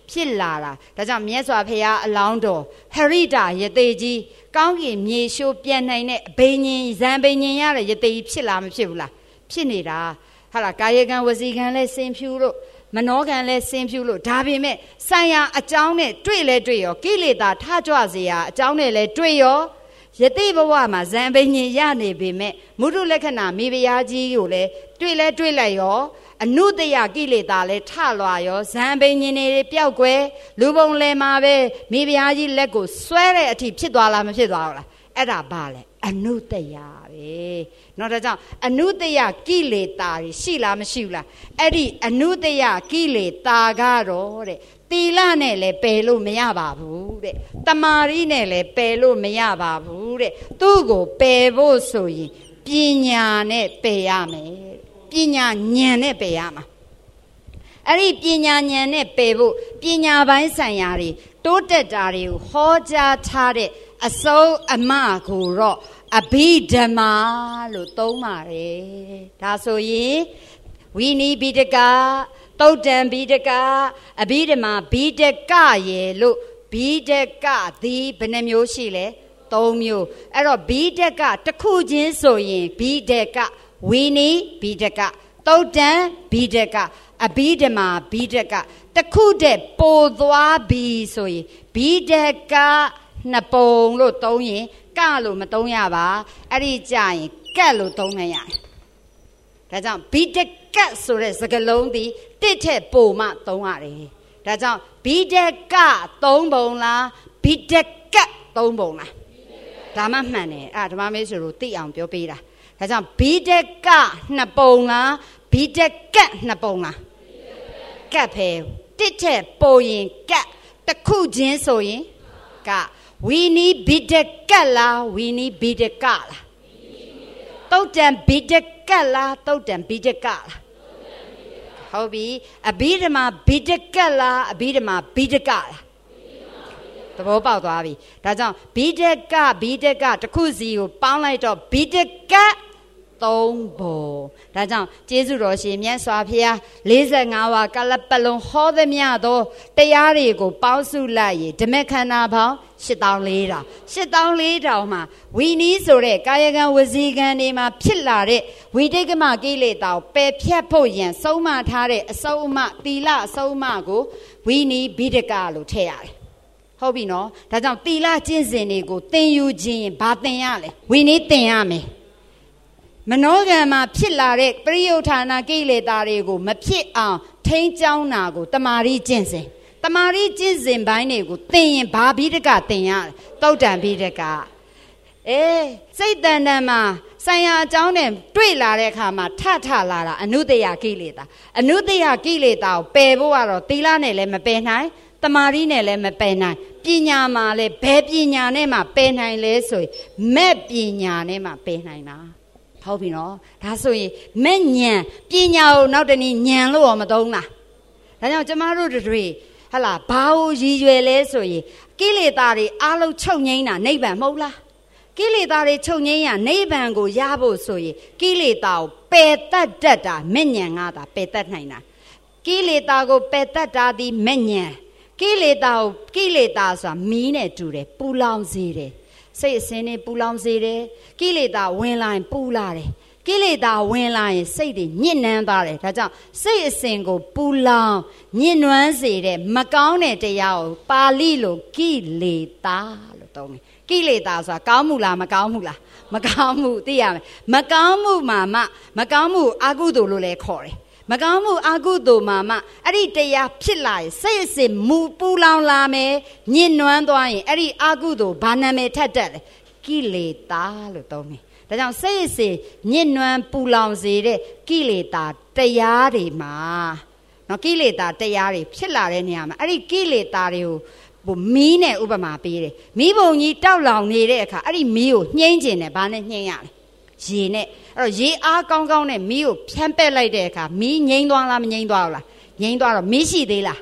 ဖြစ်လာတာဒါကြောင့်မြတ်စွာဘုရားအလောင်းတော်ဟရိတာယသိကြီးကောင်းကင်မြေရှိုးပြန်နိုင်တဲ့အဘိညာဉ်ဇံဘိညာဉ်ရတဲ့ယသိကြီးဖြစ်လာမဖြစ်ဘူးလားဖြစ်နေတာဟာလားကာယကံဝစီကံလဲစင်ဖြူလို့မနောကံလဲစင်ဖြူလို့ဒါပေမဲ့ဆိုင်ရာအကြောင်းနဲ့တွေ့လဲတွေ့ရောကိလေသာထကြွစေရာအကြောင်းနဲ့လဲတွေ့ရောယသိဘဝမှာဇံဘိညာဉ်ရနေပေမဲ့မုဒုလက္ခဏာမိဖုရားကြီးကိုလဲတွေ့လဲတွေ့လိုက်ရောအနုတယကိလေသာလဲထလွာရောဇံဘိညာဉ်တွေပျောက်ကွယ်လူပုံလဲမှာပဲမိဖုရားကြီးလက်ကိုဆွဲတဲ့အထိဖြစ်သွားလားမဖြစ်သွားဘူးလားအဲ့ဒါဘာလဲအနုတယပဲเนาะဒါကြောင့်အနုတယကိလေသာတွေရှိလားမရှိဘူးလားအဲ့ဒီအနုတယကိလေသာကတော့တဲ့သီလနဲ့လည်းပယ်လို့မရပါဘူးတဲ့တမာရီနဲ့လည်းပယ်လို့မရပါဘူးတဲ့သူ့ကိုပယ်ဖို့ဆိုရင်ပညာနဲ့ပယ်ရမယ်ပညာဉာဏ်နဲ့ပယ်ရမှာအဲ့ဒီပညာဉာဏ်နဲ့ပယ်ဖို့ပညာပိုင်းဆိုင်ရာတွေတိုးတက်တာတွေကိုဟောကြားထားတဲ့အဆုံးအမကိုတော့အဘိဓမ္မာလို့သုံးပါတယ်ဒါဆိုရင်ဝိနိဘိဒကသုတ်တံဘိဒကအဘိဓမ္မာဘိဒကရေလို့ဘိဒကသည်ဘယ်နှမျိုးရှိလဲသုံးမျိုးအဲ့တော့ဘိဒကတစ်ခုချင်းဆိုရင်ဘိဒကဝိနိဘိဒကသုတ်တံဘိဒကအဘိဓမ္မာဘိဒကတစ်ခုတည်းပိုသွားပြီဆိုရင်ဘိဒကနှစ်ပုံလို့သုံးရင်ကလို့မသုံးရပါအဲ့ဒီကြာရင်ကတ်လို့သုံးနိုင်ရတယ်ဒါကြောင့်ဘိဒကဆိုတဲ့စကားလုံးဒီတစ်ထက်ပိုမှသုံးရတယ်ဒါကြောင့်ဘိဒကသုံးပုံလားဘိဒကသုံးပုံလားဒါမှမှန်တယ်အဲ့ဓမ္မမေဆိုလို့သိအောင်ပြောပေးတာဒါကြောင့်ဘိဒကနှစ်ပုံလားဘိဒကနှစ်ပုံလားကတ်ဖဲတစ်ထက်ပိုရင်ကတ်တစ်ခုချင်းဆိုရင်ကဝီနီဘိဒကလားဝီနီဘိဒကလားသုတ်တံဘိဒကလားသုတ်တံဘိဒကလားဟုတ်ပြီအဘိဓမ္မာဘိဒကလားအဘိဓမ္မာဘိဒကလားသဘောပေါက်သွားပြီဒါကြောင့်ဘိဒကဘိဒကတစ်ခုစီကိုပေါင်းလိုက်တော့ဘိဒကသုံးပုံဒါကြောင့်ကျေးဇူးတော်ရှင်မြတ်စွာဘုရားလေးဆယ်ငါးဝါကလပတ်လုံးဟောသမျှသောတရားတွေကိုပေါင်းစုလိုက်ရင်ဓမ္မခန္ဓာပေါင်းရှစ်သောင်းလေးထောင်ရှစ်သောင်းလေးထောင်မှာဝီနီးဆိုတဲ့ကာယကံဝစီကံတွေမှာဖြစ်လာတဲ့ဝိတိတ်ကမကိလေသာကိုပယ်ဖြတ်ဖို့ရန်ဆုံးမထားတဲ့အစုံအမသီလအစုံအမကိုဝီနီးဘိဒကလို့ထည့်ရတယ်ဟုတ်ပြီနော်ဒါကြောင့်သီလကျင့်စဉ်တွေကိုသင်ယူခြင်းရင်ဘာသင်ရလဲဝီနီးသင်ရမယ်မနောကံမှာဖြစ်လာတဲ့ပရိယုဌာဏကိလေသာတွေကိုမဖြစ်အောင်ထိန်းကျောင်းတာကိုတမာရီကျင့်စဉ်တမာရီကျင့်စဉ်ပိုင်းတွေကိုသင်ရင်ဘာဘိဒကသင်ရတယ်သုတ်တံဘိဒကအေးစိတ်တန်တန်မှာဆိုင်ရာအကြောင်းနဲ့တွေ့လာတဲ့အခါမှာထထလာတာအနုတယကိလေသာအနုတယကိလေသာကိုပယ်ဖို့ကတော့သီလနဲ့လည်းမပယ်နိုင်တမာရီနဲ့လည်းမပယ်နိုင်ပညာမှာလည်းဘယ်ပညာနဲ့မှပယ်နိုင်လဲဆိုရင်မဲ့ပညာနဲ့မှပယ်နိုင်တာဟုတ်ပြီနော်ဒါဆိုရင်မဲ့ဉာဏ်ပညာကိုနောက်တနည်းဉာဏ်လို့ရောမသုံးလားဒါကြောင့်ကျမတို့တွေဟလာဘာကိုရည်ရွယ်လဲဆိုရင်ကိလေသာတွေအလုံးချုပ်ငိမ့်တာနိဗ္ဗာန်မဟုတ်လားကိလေသာတွေချုပ်ငိမ့်ရနိဗ္ဗာန်ကိုရဖို့ဆိုရင်ကိလေသာကိုပယ်တတ်တတ်တာမဲ့ဉာဏ်ကသာပယ်တတ်နိုင်တာကိလေသာကိုပယ်တတ်တာဒီမဲ့ဉာဏ်ကိလေသာကိုကိလေသာဆိုတာမီးနဲ့တူတယ်ပူလောင်စေတယ်စိတ်အစဉ်နဲ့ပူလောင်စေတယ်ကိလေသာဝင်လာရင်ပူလာတယ်ကိလေသာဝင်လာရင်စိတ်တွေညစ်နန်းသွားတယ်ဒါကြောင့်စိတ်အစဉ်ကိုပူလောင်ညစ်နွမ်းစေတဲ့မကောင်းတဲ့တရားကိုပါဠိလိုကိလေသာလို့သုံးတယ်ကိလေသာဆိုတာကောင်းမှုလားမကောင်းမှုလားမကောင်းမှုသိရမယ်မကောင်းမှုမှာမှမကောင်းမှုအကုသိုလ်လို့လည်းခေါ်တယ်မကောင်းမှုအကုသိုလ်မှာမှအဲ့ဒီတရားဖြစ်လာရင်စိတ်အစဉ်မူပူလောင်လာမယ်ညစ်နွမ်းသွားရင်အဲ့ဒီအကုသိုလ်ဘာနာမည်ထက်တက်လဲကိလေသာလို့သုံးတယ်ဒါကြောင့်စိတ်အစဉ်ညစ်နွမ်းပူလောင်စေတဲ့ကိလေသာတရားတွေမှာနော်ကိလေသာတရားတွေဖြစ်လာတဲ့နေရာမှာအဲ့ဒီကိလေသာတွေကိုဟိုမီးနဲ့ဥပမာပေးတယ်မီးပုံကြီးတောက်လောင်နေတဲ့အခါအဲ့ဒီမီးကိုညှိမ့်ကျင်တယ်ဘာနဲ့ညှိမ့်ရလဲရေနဲ့အဲ့တော့ရေအားကောင်းကောင်းနဲ့မီးကိုဖြန်းပက်လိုက်တဲ့အခါမီးငိမ့်သွားလားမငိမ့်သွားဘူးလားငိမ့်သွားတော့မီးရှိသေးလားမ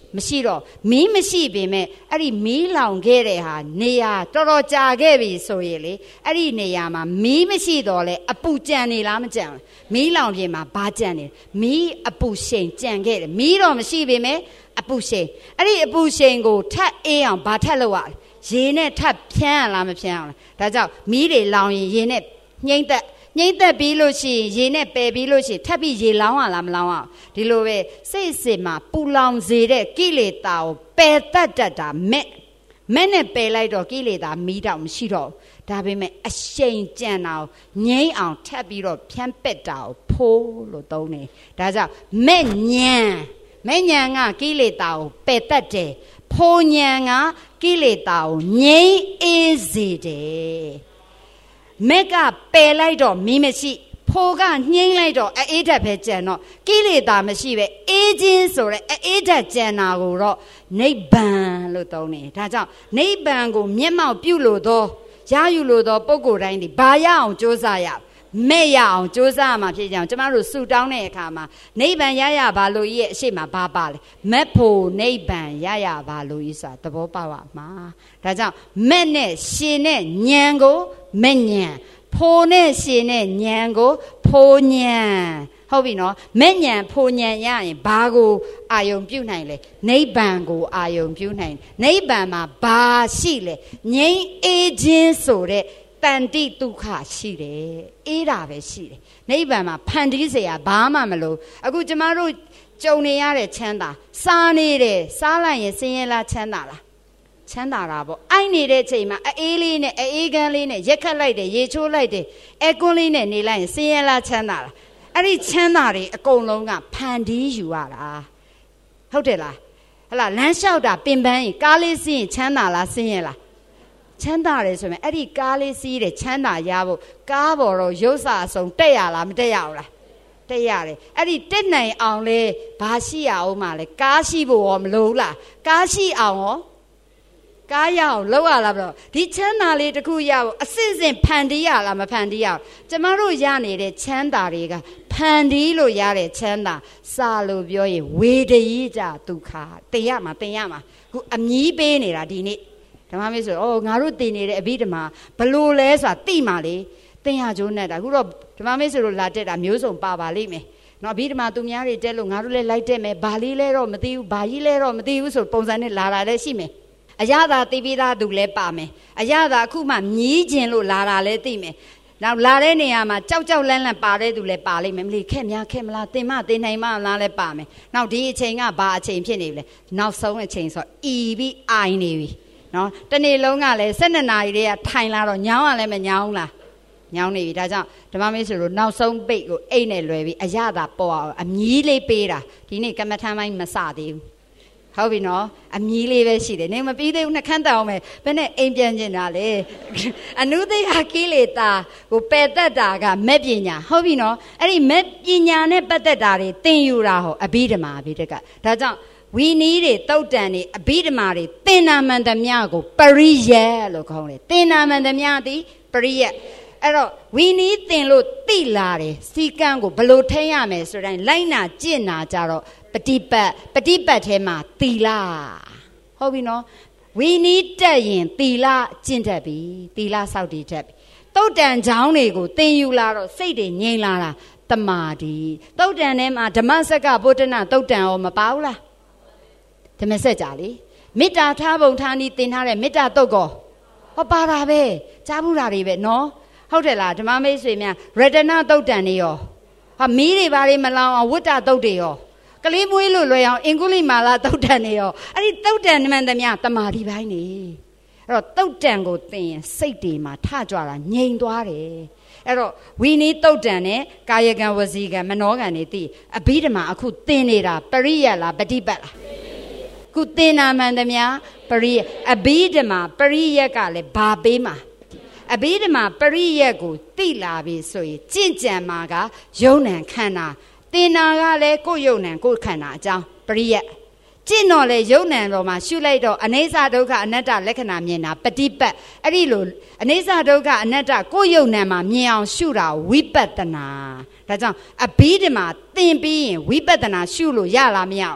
မရှိတော့မီးမရှိပေမဲ့အဲ့ဒီမီးလောင်ခဲ့တဲ့ဟာနေရာတော်တော်ကြာခဲ့ပြီဆိုရင်လေအဲ့ဒီနေရာမှာမီးမရှိတော့လေအပူကြံနေလားမကြံဘူးမီးလောင်ပြင်မှာဘာကြံနေမီးအပူရှိန်ကြံခဲ့တယ်မီးတော့မရှိပေမဲ့အပူရှိန်အဲ့ဒီအပူရှိန်ကိုထပ်အေးအောင်ဘာထပ်လုပ်ရလဲရေနဲ့ထပ်ဖြန်းရလားမဖြန်းအောင်လားဒါကြောင့်မီးတွေလောင်ရင်ရေနဲ့ညှိမ့်သက်ညှိမ့်သက်ပြီးလို့ရှိရင်ရေနဲ့ပယ်ပြီးလို့ရှိရင်ထပ်ပြီးရေလောင်းရလားမလောင်းအောင်ဒီလိုပဲစိတ်စစ်မှာပူလောင်စေတဲ့ကိလေသာကိုပယ်တတ်တတ်တာမဲ့မဲ့နဲ့ပယ်လိုက်တော့ကိလေသာမီးတောင်မရှိတော့ဒါပေမဲ့အရှိန်ကြံတာကိုငြိမ့်အောင်ထပ်ပြီးတော့ဖြန်းပက်တာကိုဖိုးလို့သုံးတယ်ဒါကြောင့်မဲ့ညံမဲ့ညံကကိလေသာကိုပယ်တတ်တယ်ဖိုးညံကကိလေသာကိုငြိမ့်အေးစေတယ်မက်ကပယ်လိုက်တော့မီးမရှိဖိုးကညှိမ့်လိုက်တော့အေးဓာတ်ပဲကြံတော့ကိလေသာမရှိပဲအေးခြင်းဆိုရဲအေးဓာတ်ကြံတာကိုတော့နိဗ္ဗာန်လို့သုံးတယ်ဒါကြောင့်နိဗ္ဗာန်ကိုမျက်မှောက်ပြုလို့သောရယူလို့သောပုဂ္ဂိုလ်တိုင်းဒီဘာရအောင်ကြိုးစားရမဲ့ရအောင်ကြိုးစားရမှာဖြစ်ကြအောင်ကျမတို့ဆူတောင်းတဲ့အခါမှာနိဗ္ဗာန်ရရပါလို့ရဲ့အရှိမဘာပါလဲမက်ဖို့နိဗ္ဗာန်ရရပါလို့ဤဆိုတာသဘောပေါက်ပါမှာဒါကြောင့်မက်နဲ့ရှင်နဲ့ဉာဏ်ကိုမက်ဉာဏ်ဖိုးနဲ့ရှင်နဲ့ဉာဏ်ကိုဖိုးဉာဏ်ဟုတ်ပြီနော်မဲ့ဉာဏ်ဖိုးဉာဏ်ရရင်ဘာကိုအာယုံပြုနိုင်လဲနိဗ္ဗာန်ကိုအာယုံပြုနိုင်နိဗ္ဗာန်မှာဘာရှိလဲငြိမ်းအေးခြင်းဆိုတဲ့တန်တိဒုက္ခရှိတယ်အေးတာပဲရှိတယ်နိဗ္ဗာန်မှာဖန်တီးเสียဘာမှမလို့အခုကျမတို့ကြုံနေရတဲ့ချမ်းသာစားနေတယ်စားလိုက်ရင်ဆင်းရဲလားချမ်းသာလားချမ်းသာတာပေါ့အိုက်နေတဲ့ချိန်မှာအေးလေးနဲ့အေးကန်းလေးနဲ့ရက်ခတ်လိုက်တယ်ရေချိုးလိုက်တယ်အဲကွန်းလေးနဲ့နေလိုက်ရင်ဆင်းရဲလားချမ်းသာလားအဲ့ဒီချမ်းသာတွေအကုန်လုံးကဖန်တီးယူရတာဟုတ်တယ်လားဟလာလမ်းလျှောက်တာပင်ပန်းရင်ကားလေးစီးရင်ချမ်းသာလားဆင်းရဲလားချမ်းသာတယ်ဆိုရင်အဲ့ဒီကားလေးစီးတယ်ချမ်းသာရဖို့ကားပေါ်တော့ရုပ်စာအစုံတက်ရလားမတက်ရဘူးလားတက်ရတယ်အဲ့ဒီတက်နိုင်အောင်လဲဘာရှိရအောင်မလဲကားရှိဖို့ရောမလိုဘူးလားကားရှိအောင်ရောကားရအောင်လောက်ရလားဘလို့ဒီချမ်းသာလေးတစ်ခုရဖို့အစစ်စစ်ဖန်တီးရလားမဖန်တီးရဘူးကျမတို့ရနေတဲ့ချမ်းသာတွေကဖန်တီးလို့ရတဲ့ချမ်းသာစာလို့ပြောရင်ဝေဒယိကြဒုက္ခတင်ရမှာတင်ရမှာခုအမြီးပေးနေတာဒီနေ့ဓမ္မမေဆိုအော်ငါတို့တင်နေတဲ့အဘိဓမ္မာဘလို့လဲဆိုတာသိမှလေတင်ရကျိုးနဲ့တာခုတော့ဓမ္မမေဆိုလို့လာတက်တာမျိုးစုံပါပါလိမ့်မယ်နော်အဘိဓမ္မာသူများတွေတက်လို့ငါတို့လည်းလိုက်တက်မယ်ဘာလေးလဲတော့မသိဘူးဘာကြီးလဲတော့မသိဘူးဆိုပုံစံနဲ့လာတာလည်းရှိမယ်အရသာသိပြီးသားသူလည်းပါမယ်အရသာအခုမှမြည်ကျင်လို့လာတာလည်းသိမယ်နောက်လာတဲ့နေရာမှာကြောက်ကြောက်လန့်လန့်ပါတဲ့သူလည်းပါလိမ့်မယ်မလီခက်များခက်မလားတင်မတင်နိုင်မလားလည်းပါမယ်နောက်ဒီအချိန်ကဘာအချိန်ဖြစ်နေပြီလဲနောက်ဆုံးအချိန်ဆိုအီပြီးအိုင်နေပြီနော်တနေ့လုံးကလည်း၁၂နာရီတည်းကထိုင်လာတော့ညောင်းရလည်းမညောင်းလားညောင်းနေပြီဒါကြောင့်ဓမ္မမေဆိုလို့နောက်ဆုံးပိတ်ကိုအိတ်နဲ့လွယ်ပြီးအရသာပေါ်အောင်အမြည်လေးပေးတာဒီနေ့ကမ္မထမ်းပိုင်းမစသေးဘူးဟုတ်ပြီနော်အမြည်လေးပဲရှိတယ်နေမပြီးသေးဘူးနှခမ်းတောင်းမယ်ဘယ်နဲ့အိမ်ပြန်ကျင်တာလဲအနုသိဟာကိလေသာကိုပယ်တတ်တာကမဲ့ပညာဟုတ်ပြီနော်အဲ့ဒီမဲ့ပညာနဲ့ပတ်သက်တာတွေသင်ယူတာဟောအဘိဓမ္မာအဘိဓကဒါကြောင့်ဝီနီးတွေတုတ်တန်တွေအဘိဓမ္မာတွေသင်္နာမန္တမြကိုပရိယတ်လို့ခေါ်တယ်သင်္နာမန္တမြသည်ပရိယတ်အဲ့တော့ဝီနီးသင်လို့သိလာတယ်စီကံကိုဘလို့ထိန်းရမယ်ဆိုတိုင်းလိုက်နာကျင့်နာကြတော့ပฏิပတ်ပฏิပတ်ထဲမှာသီလဟုတ်ပြီနော်ဝီနီးတက်ရင်သီလကျင့်တတ်ပြီသီလစောင့်တည်တတ်ပြီတုတ်တန်ချောင်းတွေကိုသင်ယူလာတော့စိတ်တွေငြိမ်လာတာတမာတိတုတ်တန်ထဲမှာဓမ္မစက္ကဗုဒ္ဓနာတုတ်တန်ရောမပါဘူးလားဓမ္မစက်ကြလေမေတ္တာထားပုံထားနည်းသင်ထားတဲ့မေတ္တာတုတ်ကောဟောပါတာပဲကြားဘူးတာတွေပဲနော်ဟုတ်တယ်လားဓမ္မမိတ်ဆွေများရတနာတုတ်တန်နေရောဟာမီးတွေဘာတွေမလောင်အောင်ဝတ္တတုတ်တွေရောကလေးမွေးလို့လွယ်အောင်အင်္ဂုလိမာလာတုတ်တန်နေရောအဲ့ဒီတုတ်တန်မှန်သမျှတမာတိပိုင်းနေအဲ့တော့တုတ်တန်ကိုသင်ရင်စိတ်တွေမှာထကြွတာငြိမ်သွားတယ်အဲ့တော့ဝီနီးတုတ်တန်နဲ့ကာယကံဝစီကံမနောကံတွေသိအဘိဓမ္မာအခုသင်နေတာပရိယတ်လားပฏิပတ်လားခုသင်နာမှန်သမျှပရိယတ်အဘိဓမ္မာပရိယတ်ကလည်းဘာပေးမှာအဘိဓမ္မာပရိယတ်ကိုသိလာပြီဆိုရင်ကြင့်ကြံမှာကယုံ nant ခန္ဓာသင်နာကလည်းကိုယ်ယုံ nant ကိုယ်ခန္ဓာအကြောင်းပရိယတ်ကျင့်တော့လေယုံ nant တော်မှာရှုလိုက်တော့အနိစ္စဒုက္ခအနတ္တလက္ခဏာမြင်တာပฏิပတ်အဲ့ဒီလိုအနိစ္စဒုက္ခအနတ္တကိုယ်ယုံ nant မှာမြင်အောင်ရှုတာဝိပဿနာဒါကြောင့်အဘိဓမ္မာသင်ပြီးရင်ဝိပဿနာရှုလို့ရလားမရဘူးလား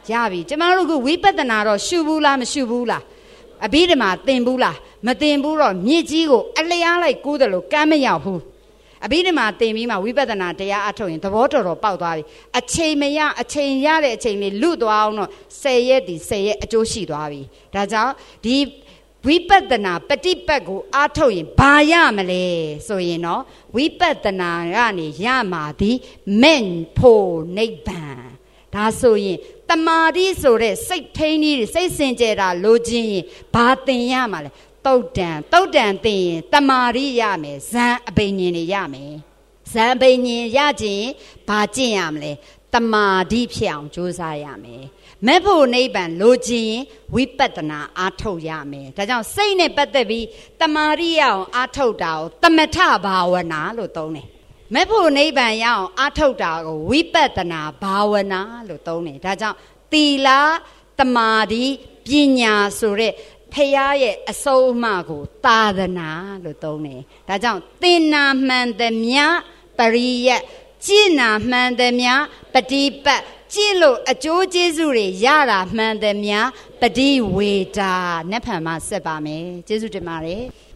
ရပြီကျမတို့ကဝိပဿနာတော့ရှုဘူးလားမရှုဘူးလားအဘိဓမ္မာသင်ဘူးလားမသင်ဘူးတော့မြစ်ကြီးကိုအလျားလိုက်ကူးတယ်လို့ကမ်းမရောက်ဘူးအဘိဓမ္မာသင်ပြီးမှဝိပဿနာတရားအထုတ်ရင်သဘောတော်တော်ပေါက်သွားပြီအချိန်မရအချိန်ရတဲ့အချိန်လေးလွတ်သွားအောင်တော့ဆယ်ရက်ဒီဆယ်ရက်အကျိုးရှိသွားပြီဒါကြောင့်ဒီဝိပဿနာပฏิပတ်ကိုအားထုတ်ရင်ဘာရမလဲဆိုရင်တော့ဝိပဿနာကနေရမှာဒီမဲ့ဖို့နိဗ္ဗာန်ဒါဆိုရင်တမာတိဆိုတဲ့စိတ်ထိန်းကြီးစိတ်စင်ကြယ်တာလိုချင်ရင်ဘာသင်ရမှာလဲတုတ်တန်တုတ်တန်သင်ရင်တမာတိရမယ်ဇံအဘိညာဉ်တွေရမယ်ဇံအဘိညာဉ်ရခြင်းဘာကျင့်ရမလဲတမာတိဖြစ်အောင်ကြိုးစားရမယ်မဲ့ဖို့နိဗ္ဗာန်လိုချင်ရင်ဝိပဿနာအားထုတ်ရမယ်ဒါကြောင့်စိတ်နဲ့ပတ်သက်ပြီးတမာတိရအောင်အားထုတ်တာကိုသမထဘာဝနာလို့သုံးတယ်မဲ့ဖို့နိဗ္ဗာန်ရအောင်အားထုတ်တာကိုဝိပဿနာဘာဝနာလို့သုံးတယ်ဒါကြောင့်သီလတမာတိပညာဆိုတဲ့ဖရာရဲ့အဆုံးအမကိုသာသနာလို့သုံးတယ်ဒါကြောင့်သင်္နာမှန်သမျှပရိယတ်ကျင့်နာမှန်သမျှပฏิပတ်ကျင့်လို့အကျိုးကျေးဇူးတွေရတာမှန်သမျှပฏิဝေတာနတ်ဖန်မှာဆက်ပါမယ်ကျေးဇူးတင်ပါတယ်